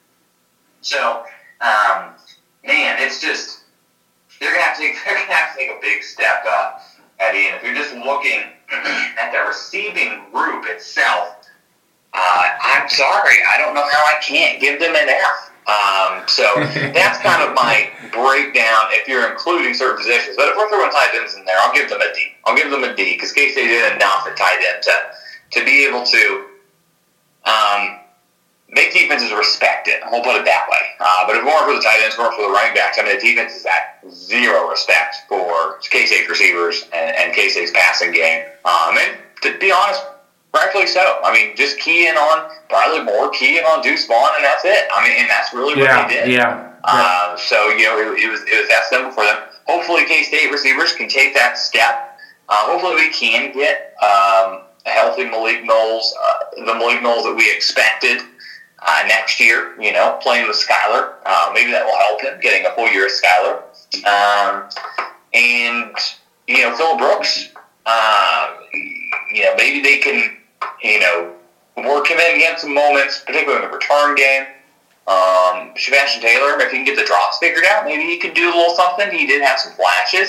[SPEAKER 4] So, um, man, it's just they're gonna have to take, they're gonna have to take a big step up, Eddie. And if you're just looking at the receiving group itself, uh, I'm sorry, I don't know how I can't give them an F. Um, so that's kind of my breakdown if you're including certain positions. But if we're throwing tight ends in there, I'll give them a D. I'll give them a D because K-State did enough at tight end to, to be able to um, make defenses respect it. We'll put it that way. Uh, but if more for the tight ends, more for the running backs, I mean, the defense is at zero respect for K-State receivers and, and K-State's passing game. Um, and to be honest, rightfully so. I mean, just key in on Bradley Moore, key in on Deuce Vaughn, and that's it. I mean, and that's really what
[SPEAKER 3] yeah,
[SPEAKER 4] they did.
[SPEAKER 3] Yeah.
[SPEAKER 4] Uh, so, you know, it, it was it was that simple for them. Hopefully, K-State receivers can take that step. Uh, hopefully, we can get um, a healthy Malik Knowles, uh, the Malik Knowles that we expected uh, next year, you know, playing with Skyler. Uh, maybe that will help him, getting a full year of Skyler. Um, and, you know, Phil Brooks, uh, you know, maybe they can, you know, work him in. He had some moments, particularly in the return game. Um, Sebastian Taylor, if he can get the drops figured out, maybe he could do a little something. He did have some flashes.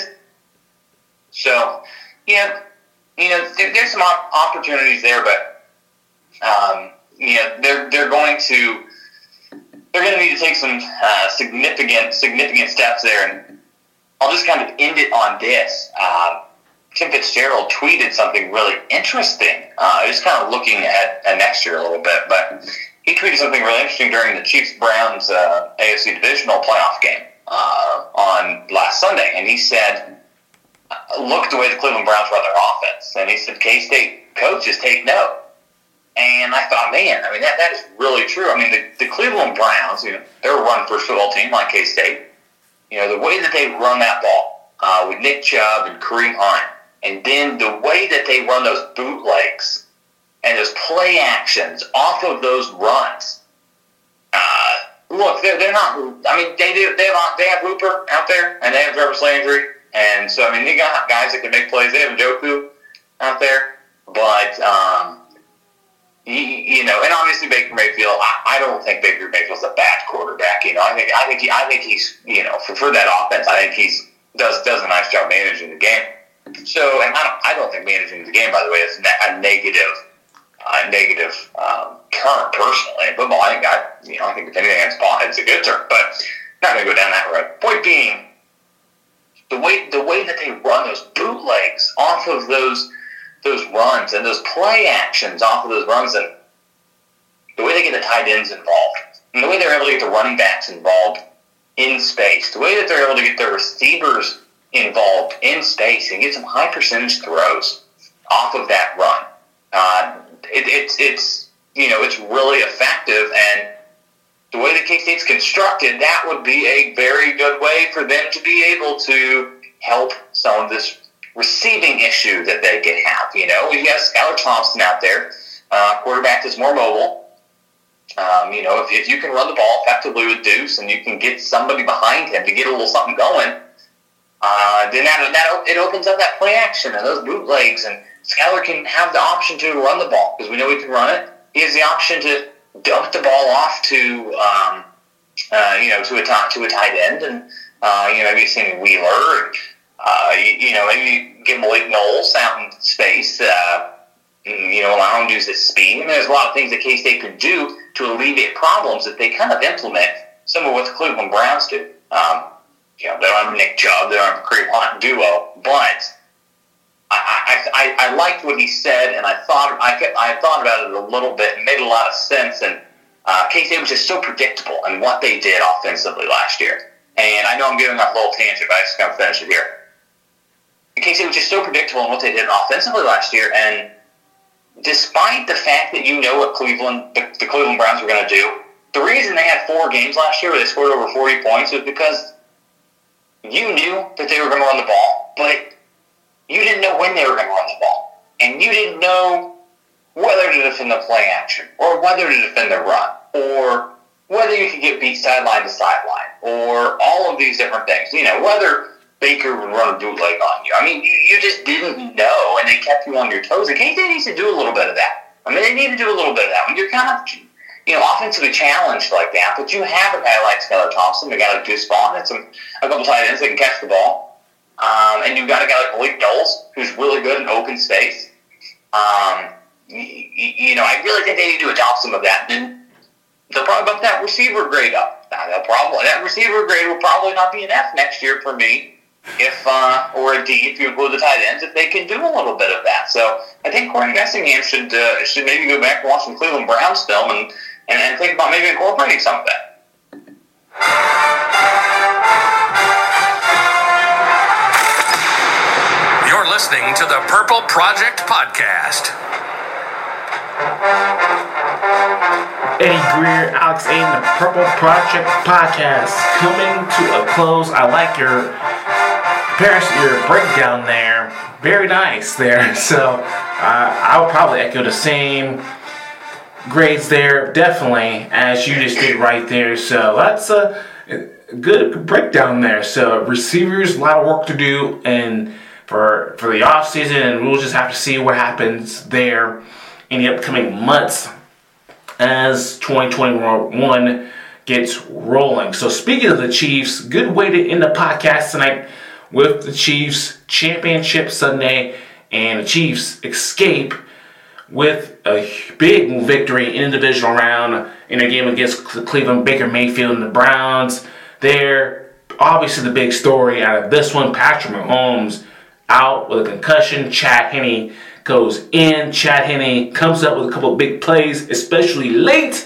[SPEAKER 4] So, yeah, you know, there, there's some op- opportunities there, but, um, you know, they're, they're going to, they're going to need to take some uh, significant, significant steps there. And I'll just kind of end it on this. Uh, Tim Fitzgerald tweeted something really interesting. Uh, just kind of looking at, at next year a little bit, but he tweeted something really interesting during the Chiefs-Browns uh, A F C Divisional playoff game uh, on last Sunday, and he said, look at the way the Cleveland Browns run their offense. And he said, K-State coaches take note. And I thought, man, I mean, that, that is really true. I mean, the, the Cleveland Browns, you know, they're a run-first football team like K-State. You know, the way that they run that ball uh, with Nick Chubb and Kareem Hunt, and then the way that they run those bootlegs and those play actions off of those runs. Uh, look, they're, they're not, I mean, they do, they have, they have Hooper out there, and they have Travis Landry. And so, I mean, they got guys that can make plays. They have Njoku out there. But, um, you, you know, and obviously Baker Mayfield, I, I don't think Baker Mayfield's a bad quarterback. You know, I think, I think, he, I think he's, you know, for, for that offense, I think he's, does, does a nice job managing the game. So, and I don't, I don't think managing the game, by the way, is a negative, a negative um, term personally in football. I think I, you know, I think if anything, it's, it's a good term, but not going to go down that road. Point being, the way the way that they run those bootlegs off of those those runs and those play actions off of those runs, and the way they get the tight ends involved, and the way they're able to get the running backs involved in space, the way that they're able to get their receivers involved in space and get some high percentage throws off of that run. Uh, it, it's it's you know it's really effective, and the way that K-State's constructed, that would be a very good way for them to be able to help some of this receiving issue that they can have. You know, you got Skylar Thompson out there, uh, quarterback that's more mobile. Um, you know, if, if you can run the ball effectively with Deuce and you can get somebody behind him to get a little something going, uh, then that, that it opens up that play action and those bootlegs, and Skylar can have the option to run the ball because we know he can run it. He has the option to dump the ball off to, um, uh, you know, to a t- to a tight end, and uh, you know, maybe Sammy Wheeler, and, uh, you, you know, maybe get Malik Knowles out in space, uh, you know, allow him to use his speed. I mean, there's a lot of things that K-State could do to alleviate problems that they kind of implement some of what the Cleveland Browns do. Um, you know, they don't have Nick Chubb, they don't have a Kareem Hunt duo, but I, I, I, I liked what he said, and I thought I, kept, I thought about it a little bit, and made a lot of sense. And uh, K-State was just so predictable in what they did offensively last year. And I know I'm giving off a little tangent, but I just got to finish it here. K-State was just so predictable in what they did offensively last year, and despite the fact that you know what Cleveland, the, the Cleveland Browns were going to do, the reason they had four games last year where they scored over forty points was because you knew that they were going to run the ball, but you didn't know when they were going to run the ball. And you didn't know whether to defend the play action, or whether to defend the run, or whether you could get beat sideline to sideline, or all of these different things. You know, whether Baker would run a bootleg on you. I mean, you, you just didn't know, and they kept you on your toes. And Kansas City needs to do a little bit of that. I mean, they need to do a little bit of that. When you're kind of, you know, offensively challenged like that, but you have a guy like Skylar Thompson, a guy like Deuce Vaughn, and some a couple tight ends that can catch the ball. Um, and you've got a guy like Malik Knowles, who's really good in open space. Um, you, you know, I really think they need to adopt some of that. And they'll probably bump that receiver grade up. Now, they'll probably, that receiver grade will probably not be an F next year for me, if uh, or a D if you include the tight ends, if they can do a little bit of that. So I think Corey Messingham should uh, should maybe go back and watch some Cleveland Browns film and, and, and think about maybe incorporating some of that.
[SPEAKER 2] You're listening to the Purple Project Podcast.
[SPEAKER 3] Eddie Greer, Alex A. and the Purple Project Podcast coming to a close. I like your your breakdown there. Very nice there. So uh, I would probably echo the same grades there, definitely, as you just did right there. So that's a good breakdown there. So receivers, a lot of work to do, and for for the off season, and we'll just have to see what happens there in the upcoming months as twenty twenty-one gets rolling. So speaking of the Chiefs, good way to end the podcast tonight with the Chiefs Championship Sunday, and the Chiefs escape with a big victory in the divisional round in a game against Cleveland, Baker Mayfield and the Browns. They're obviously the big story out of this one. Patrick Mahomes out with a concussion. Chad Henne goes in. Chad Henne comes up with a couple of big plays, especially late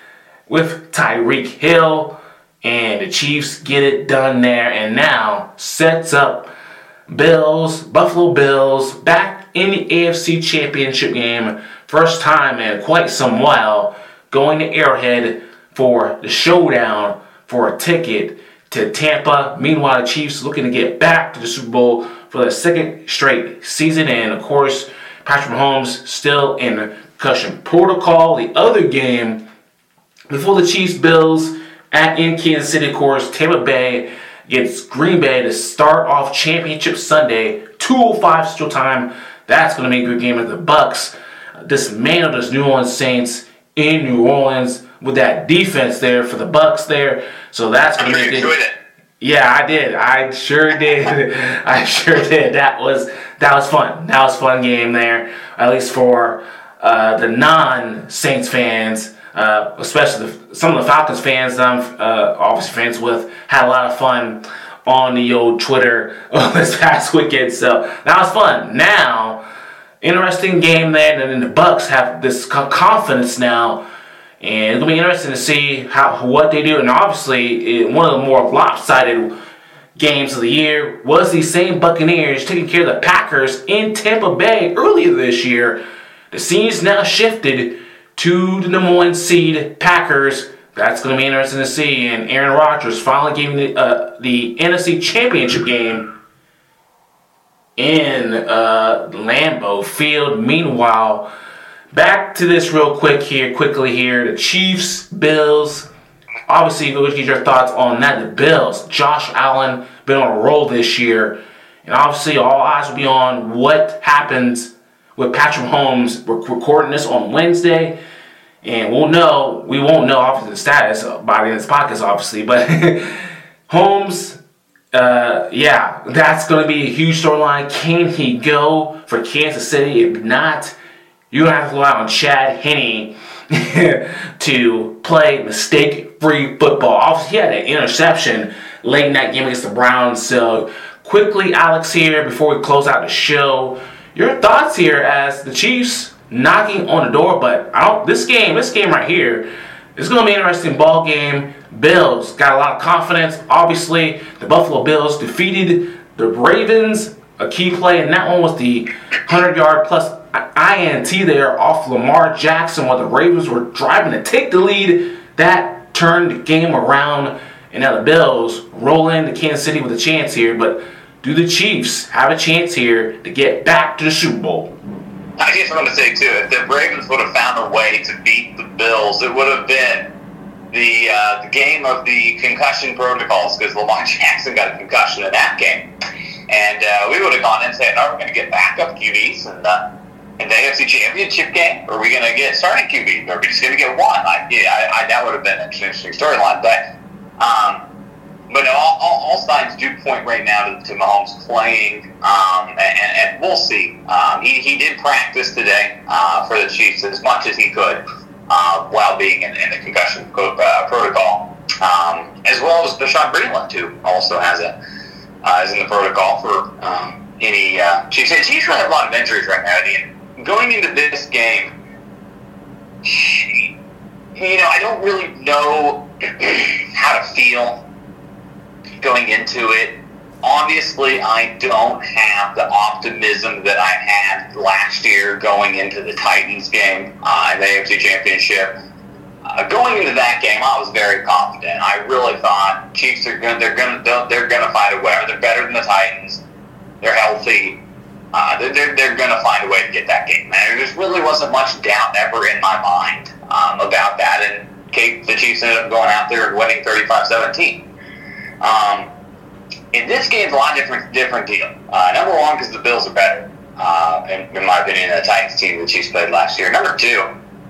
[SPEAKER 3] with Tyreek Hill. And the Chiefs get it done there, and now sets up Bills, Buffalo Bills, back in the A F C Championship game. First time in quite some while, going to Arrowhead for the showdown for a ticket to Tampa. Meanwhile, the Chiefs looking to get back to the Super Bowl for the second straight season. And, of course, Patrick Mahomes still in concussion protocol. The other game before the Chiefs-Bills at in Kansas City, of course, Tampa Bay gets Green Bay to start off Championship Sunday, two oh five Central Time. That's going to be a good game as the Bucs dismantle those New Orleans Saints in New Orleans with that defense there for the Bucs there. So that's going to be good.
[SPEAKER 4] It.
[SPEAKER 3] Yeah, I did. I sure did. I sure did. That was that was fun. That was a fun game there, at least for uh, the non-Saints fans. Uh, especially the, some of the Falcons fans that I'm uh, obviously friends with, had a lot of fun on the old Twitter this past weekend. So that was fun. Now, interesting game there, and then the Bucs have this confidence now, and it's gonna be interesting to see how what they do. And obviously, it, one of the more lopsided games of the year was these same Buccaneers taking care of the Packers in Tampa Bay earlier this year. The scene's now shifted to the number one seed Packers. That's going to be interesting to see. And Aaron Rodgers finally gave the, uh, the N F C Championship game in uh, Lambeau Field. Meanwhile, back to this real quick here, quickly here. The Chiefs, Bills. Obviously, we'll get your thoughts on that. The Bills, Josh Allen, been on a roll this year. And obviously, all eyes will be on what happens with Patrick Mahomes. We're recording this on Wednesday, and we'll know, we won't know obviously the status by the end of this podcast, obviously, but Holmes, uh, yeah, that's going to be a huge storyline. Can he go for Kansas City? If not, you're going to have to rely on Chad Henne to play mistake-free football. Obviously, he had an interception late in that game against the Browns. So, quickly, Alex here, before we close out the show, your thoughts here as the Chiefs knocking on the door, but I don't. This game, this game right here, is going to be an interesting ball game. Bills got a lot of confidence. Obviously, the Buffalo Bills defeated the Ravens. A key play in that one was the hundred-yard plus I N T there off Lamar Jackson while the Ravens were driving to take the lead. That turned the game around, and now the Bills roll into Kansas City with a chance here, but do the Chiefs have a chance here to get back to the Super Bowl?
[SPEAKER 4] I guess I'm going to say, too, if the Ravens would have found a way to beat the Bills, it would have been the uh, uh, the game of the concussion protocols because Lamar Jackson got a concussion in that game. And uh, we would have gone in and said, no, we're going to get backup Q Bs in the, in the A F C Championship game, or are we going to get starting Q Bs, or are we just going to get one? Like, yeah, I, I, that would have been an interesting storyline. But, um, but no, all, all, all signs do point right now to, to Mahomes playing, um, and, and we'll see. Um, he, he did practice today uh, for the Chiefs as much as he could uh, while being in, in the concussion co- uh, protocol, um, as well as Bashaud Breeland, who also has a Uh, is in the protocol for um, any uh, Chiefs. The Chiefs really have a lot of injuries right now, and going into this game, you know, I don't really know how to feel going into it. Obviously, I don't have the optimism that I had last year going into the Titans game uh, in the A F C Championship. Uh, going into that game, I was very confident. I really thought Chiefs are going. They're going. They're going to find a way. They're better than the Titans. They're healthy. Uh, they're they're, they're going to find a way to get that game. And there just really wasn't much doubt ever in my mind um, about that. And the Chiefs ended up going out there and winning thirty-five seventeen. Um, in this game, it's a lot different different deal. Uh, number one, because the Bills are better, uh, in, in my opinion, than the Titans team the Chiefs played last year. Number two,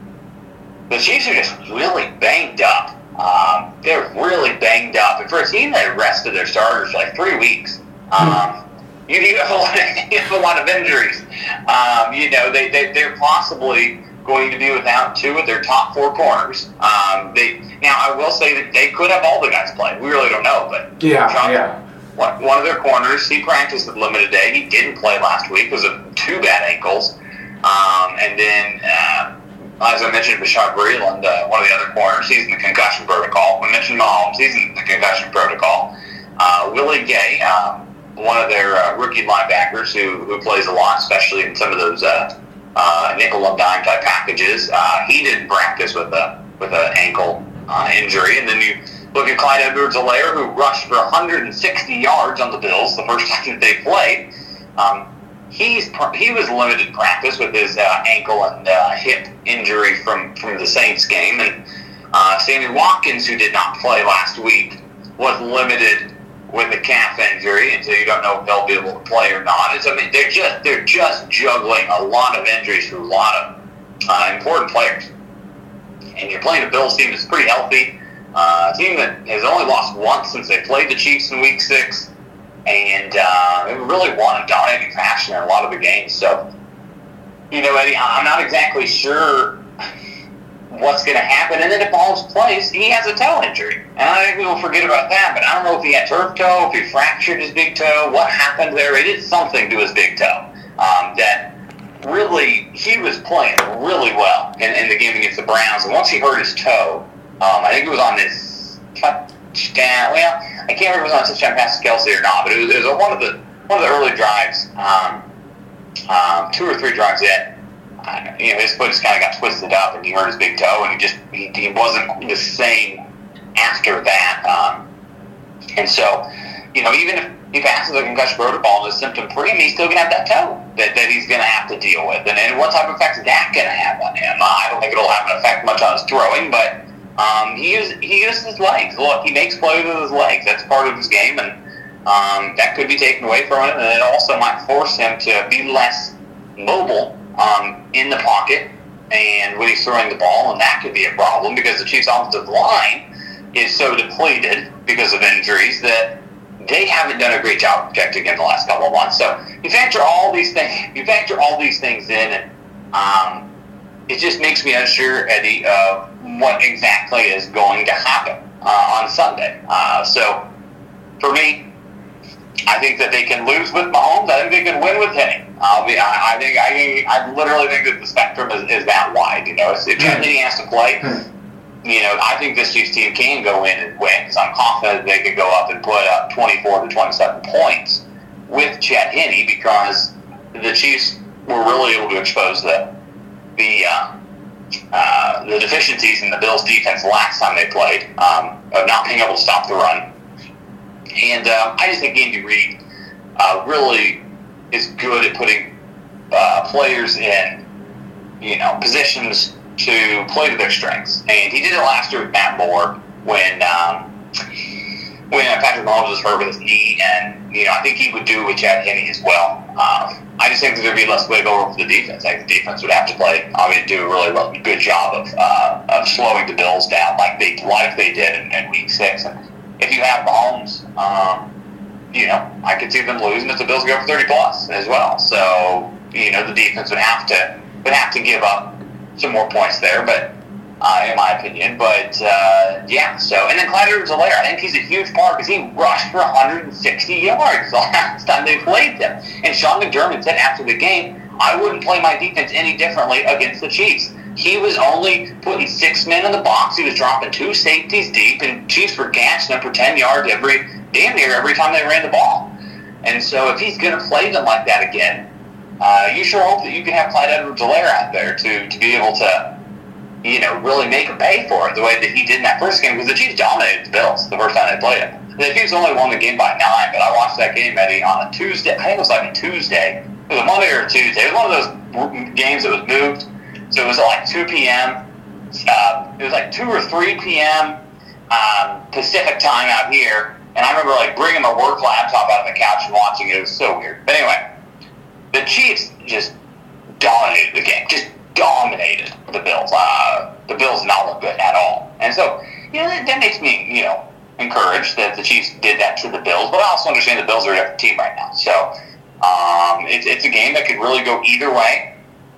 [SPEAKER 4] the Chiefs are just really banged up. Um, they're really banged up. And for a team that rested their starters for like three weeks, um, you, you, have a lot of, you have a lot of injuries. Um, you know, they, they, they're possibly going to be without two of their top four corners. Um, they Now, I will say that they could have all the guys play. We really don't know. But
[SPEAKER 3] yeah,
[SPEAKER 4] John,
[SPEAKER 3] yeah.
[SPEAKER 4] One, one of their corners, he practiced with limited day. He didn't play last week because of two bad ankles. Um, and then... Uh, As I mentioned, Bashaud Breeland, uh, one of the other corners, he's in the concussion protocol. We mentioned Mahomes, he's in the concussion protocol. Uh, Willie Gay, um, one of their uh, rookie linebackers who, who plays a lot, especially in some of those uh, uh, nickel and dime type packages, uh, he didn't practice with a with an ankle uh, injury. And then you look at Clyde Edwards-Helaire, who rushed for one hundred sixty yards on the Bills the first time that they played. Um, He's he was limited practice with his uh, ankle and uh, hip injury from, from the Saints game, and uh, Sammy Watkins, who did not play last week, was limited with a calf injury, and so you don't know if they'll be able to play or not. It's, I mean, they're just they're just juggling a lot of injuries for a lot of uh, important players, and you're playing a Bills team that's pretty healthy, uh, a team that has only lost once since they played the Chiefs in Week Six. And uh, they really won in dominating fashion in a lot of the games. So, you know, Eddie, I'm not exactly sure what's going to happen. And then if Mahomes plays, he has a toe injury. And I think we'll forget about that. But I don't know if he had turf toe, if he fractured his big toe, what happened there. He did something to his big toe um, that really, he was playing really well in, in the game against the Browns. And once he hurt his toe, um, I think it was on this touchdown. Well, I can't remember if it was on a touchdown pass to Kelsey or not, but it was, it was one of the one of the early drives, um, um, two or three drives in. Uh, you know, his foot just kind of got twisted up, and he hurt his big toe, and he just he, he wasn't the same after that. Um, and so, you know, even if he passes the concussion protocol and is symptom free, he's still going to have that toe that, that he's going to have to deal with. And, and what type of effect is that going to have on him? Uh, I don't think it'll have an effect much on his throwing, but. Um, he uses he uses his legs. Look, he makes plays with his legs. That's part of his game, and um, that could be taken away from him. And it also might force him to be less mobile um, in the pocket, and when he's throwing the ball, and that could be a problem because the Chiefs' offensive line is so depleted because of injuries that they haven't done a great job protecting him the last couple of months. So you factor all these things. You factor all these things in, and um, it just makes me unsure, Eddie, of what exactly is going to happen uh, on Sunday. Uh, so, for me, I think that they can lose with Mahomes. I think they can win with Henny. I'll be, I, I think I, I literally think that the spectrum is, is that wide. You know, if Henny has to play, you know, I think this Chiefs team can go in and win because I'm confident they could go up and put up twenty-four to twenty-seven points with Chad Henne because the Chiefs were really able to expose the the. Uh, Uh, the deficiencies in the Bills' defense last time they played, um, of not being able to stop the run. And uh, I just think Andy Reid uh, really is good at putting uh, players in, you know, positions to play to their strengths. And he did it last year with Matt Moore. when um, when Patrick Mahomes was hurt with his knee, and you know I think he would do with Chad Henne as well. Um, I just think that there'd be less wiggle room for the defense. I think the defense would have to play, I mean, do a really well, good job of uh, of slowing the Bills down, like they like they did in, in Week Six. And if you have Mahomes, um, you know, I could see them losing if the Bills go for thirty plus as well. So you know, the defense would have to would have to give up some more points there, but. Uh, in my opinion, but uh, yeah. So, and then Clyde Edwards-Helaire, I think he's a huge part because he rushed for one hundred sixty yards the last time they played them. And Sean McDermott said after the game, "I wouldn't play my defense any differently against the Chiefs." He was only putting six men in the box. He was dropping two safeties deep, and Chiefs were gashing them for ten yards every damn near every time they ran the ball. And so, if he's going to play them like that again, uh, you sure hope that you can have Clyde Edwards-Helaire out there to to be able to. You know, really make him pay for it the way that he did in that first game because the Chiefs dominated the Bills the first time they played him. The Chiefs only won the game by nine, but I watched that game, Eddie, on a Tuesday. I think it was like a Tuesday. It was a Monday or a Tuesday. It was one of those games that was moved. So it was at like two p.m. Uh, it was like two or three p.m. Um, Pacific time out here. And I remember like bringing my work laptop out of the couch and watching it. It was so weird. But anyway, the Chiefs just dominated the game. Just dominated the Bills. Uh, the Bills did not look good at all. And so, you know, that, that makes me, you know, encouraged that the Chiefs did that to the Bills. But I also understand the Bills are a different team right now. So, um, it's, it's a game that could really go either way.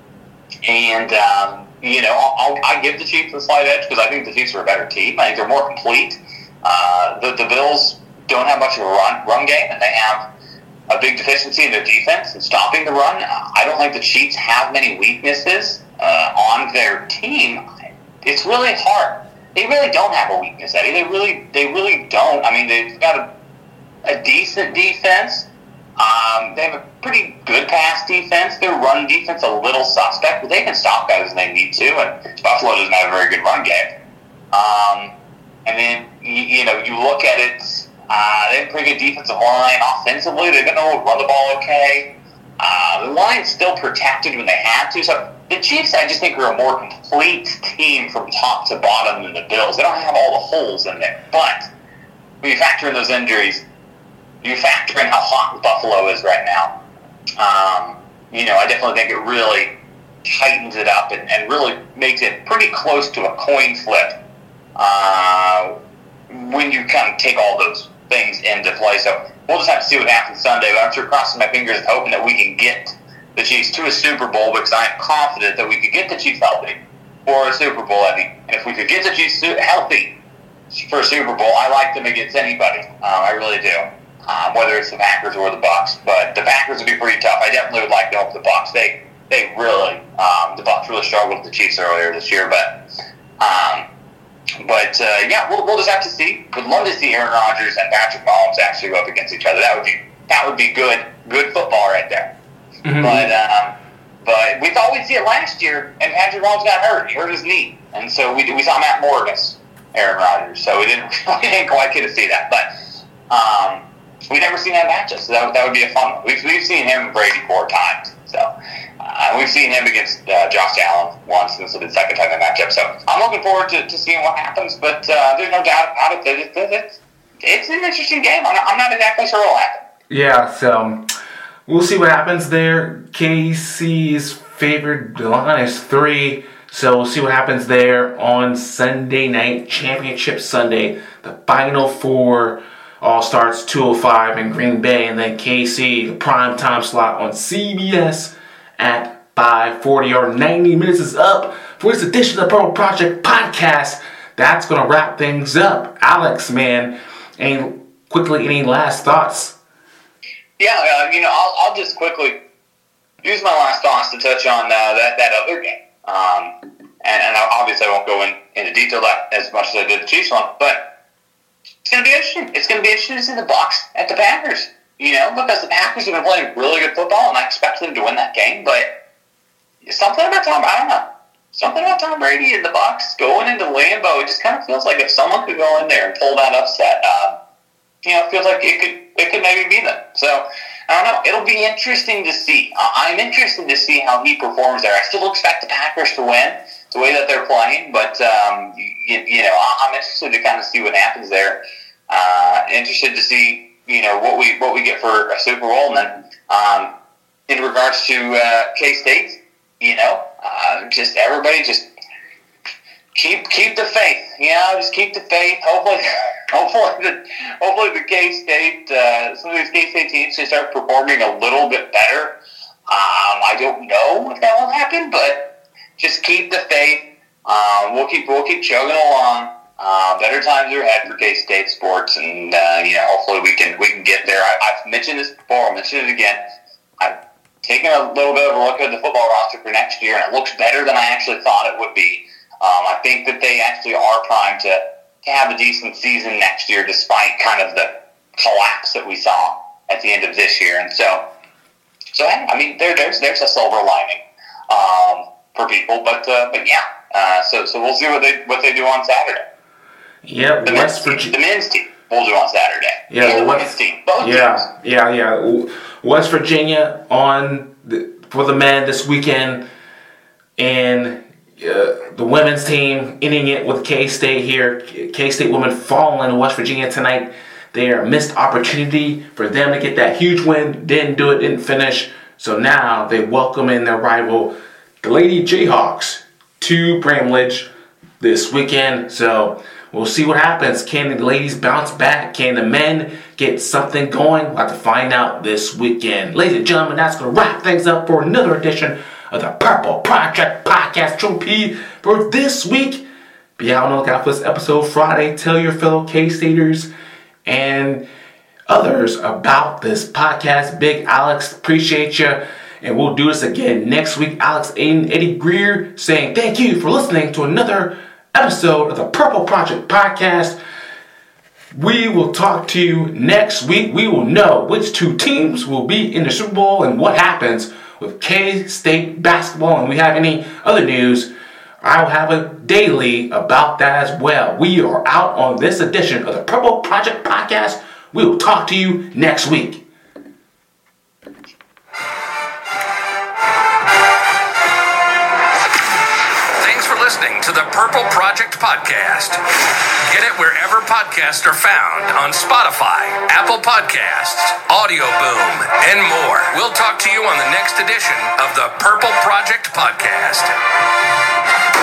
[SPEAKER 4] And, um, you know, I'll, I'll, I give the Chiefs a slight edge because I think the Chiefs are a better team. I think they're more complete. Uh, the, the Bills don't have much of a run, run game, and they have a big deficiency in their defense and stopping the run. I don't think the Chiefs have many weaknesses uh, on their team. It's really hard. They really don't have a weakness, Eddie. They really, they really don't. I mean, they've got a, a decent defense. Um, they have a pretty good pass defense. Their run defense a little suspect, but they can stop guys when they need to. And Buffalo doesn't have a very good run game. Um, and then you, you know, you look at it. Uh, they have a pretty good defensive line. Offensively, they're going to run the ball okay. Uh, the line's still protected when they have to. So the Chiefs, I just think, are a more complete team from top to bottom than the Bills. They don't have all the holes in there. But when you factor in those injuries, you factor in how hot Buffalo is right now. Um, you know, I definitely think it really tightens it up and, and really makes it pretty close to a coin flip uh, when you kind of take all those things into play. So we'll just have to see what happens Sunday. But I'm sure crossing my fingers and hoping that we can get the Chiefs to a Super Bowl because I am confident that we could get the Chiefs healthy for a Super Bowl, Eddie. And if we could get the Chiefs healthy for a Super Bowl, I like them against anybody. Um, I really do. Um, whether it's the Packers or the Bucs. But the Packers would be pretty tough. I definitely would like to help the Bucs. They they really, um, the Bucs really struggled with the Chiefs earlier this year. But, um, but uh, yeah, we'll, we'll just have to see. Would love to see Aaron Rodgers and Patrick Mahomes actually go up against each other. That would be that would be good good football right there. Mm-hmm. But um, but we thought we'd see it last year, and Patrick Mahomes got hurt. He hurt his knee, and so we we saw Matt Moore against Aaron Rodgers. So we didn't we didn't quite get to see that, but. Um, We've never seen that matchup, so that, that would be a fun one. We've, we've seen him and Brady four times. So uh, we've seen him against uh, Josh Allen once, and this will be the second time they match up. So I'm looking forward to, to seeing what happens, but uh, there's no doubt about it that it, it, it's, it's an interesting game. I'm not, I'm not exactly sure what will happen.
[SPEAKER 3] Yeah, so we'll see what happens there. K C's favored line is three, so we'll see what happens there on Sunday night, Championship Sunday, the final four. All starts two oh five in Green Bay, and then K C, the prime time slot on C B S at five forty. Our ninety minutes is up for this edition of the Purple Project Podcast. That's going to wrap things up. Alex, man, any, quickly, any last thoughts?
[SPEAKER 4] Yeah, uh, you know, I'll, I'll just quickly use my last thoughts to touch on uh, that, that other game. Um, and, and obviously I won't go in, into detail that as much as I did the Chiefs one, but it's going to be interesting. It's going to be interesting to see the Bucs at the Packers, you know, because the Packers have been playing really good football, and I expect them to win that game. But something about Tom, I don't know, something about Tom Brady and the Bucs going into Lambeau, it just kind of feels like if someone could go in there and pull that upset, um, you know, it feels like it could it could maybe be them. So I don't know. It'll be interesting to see. I'm interested to see how he performs there. I still expect the Packers to win the way that they're playing, but um, you, you know, I'm interested to kind of see what happens there. Uh, interested to see, you know, what we what we get for a Super Bowl. And then um, in regards to uh, K-State, you know, uh, just everybody just keep keep the faith. You know, just keep the faith. Hopefully, hopefully the hopefully the K-State uh, some of these K-State teams can start performing a little bit better. Um, I don't know if that will happen, but just keep the faith. Um, we'll keep we'll keep chugging along. Uh, better times are ahead for K-State sports, and uh, you know, hopefully we can we can get there. I, I've mentioned this before. I'll mention it again. I've taken a little bit of a look at the football roster for next year, and it looks better than I actually thought it would be. Um, I think that they actually are primed to, to have a decent season next year, despite kind of the collapse that we saw at the end of this year. And so, so I mean, there, there's there's a silver lining um, for people, but uh, but yeah. Uh, so so we'll see what they what they do on Saturday.
[SPEAKER 3] Yep,
[SPEAKER 4] the
[SPEAKER 3] West
[SPEAKER 4] men's,
[SPEAKER 3] Virginia.
[SPEAKER 4] The men's team will do on Saturday.
[SPEAKER 3] Yeah,
[SPEAKER 4] and the
[SPEAKER 3] West,
[SPEAKER 4] women's team. Both
[SPEAKER 3] yeah,
[SPEAKER 4] teams.
[SPEAKER 3] yeah, yeah. West Virginia on the, for the men this weekend, and uh, the women's team ending it with K-State here. K-State women falling to West Virginia tonight. They are a missed opportunity for them to get that huge win. Didn't do it, didn't finish. So now they welcome in their rival, the Lady Jayhawks, to Bramlage this weekend. So we'll see what happens. Can the ladies bounce back? Can the men get something going? We'll have to find out this weekend. Ladies and gentlemen, that's going to wrap things up for another edition of the Purple Project Podcast Trophy for this week. Be out on the lookout for this episode Friday. Tell your fellow K-Staters and others about this podcast. Big Alex, appreciate you. And we'll do this again next week. Alex and Eddie Greer saying thank you for listening to another episode of the Purple Project Podcast. We will talk to you next week. We will know which two teams will be in the Super Bowl and what happens with K-State basketball. And we have any other news, I will have a daily about that as well. We are out on this edition of the Purple Project Podcast. We will talk to you next week.
[SPEAKER 2] Listening to the Purple Project Podcast. Get it wherever podcasts are found on Spotify, Apple Podcasts, Audio Boom, and more. We'll talk to you on the next edition of the Purple Project Podcast.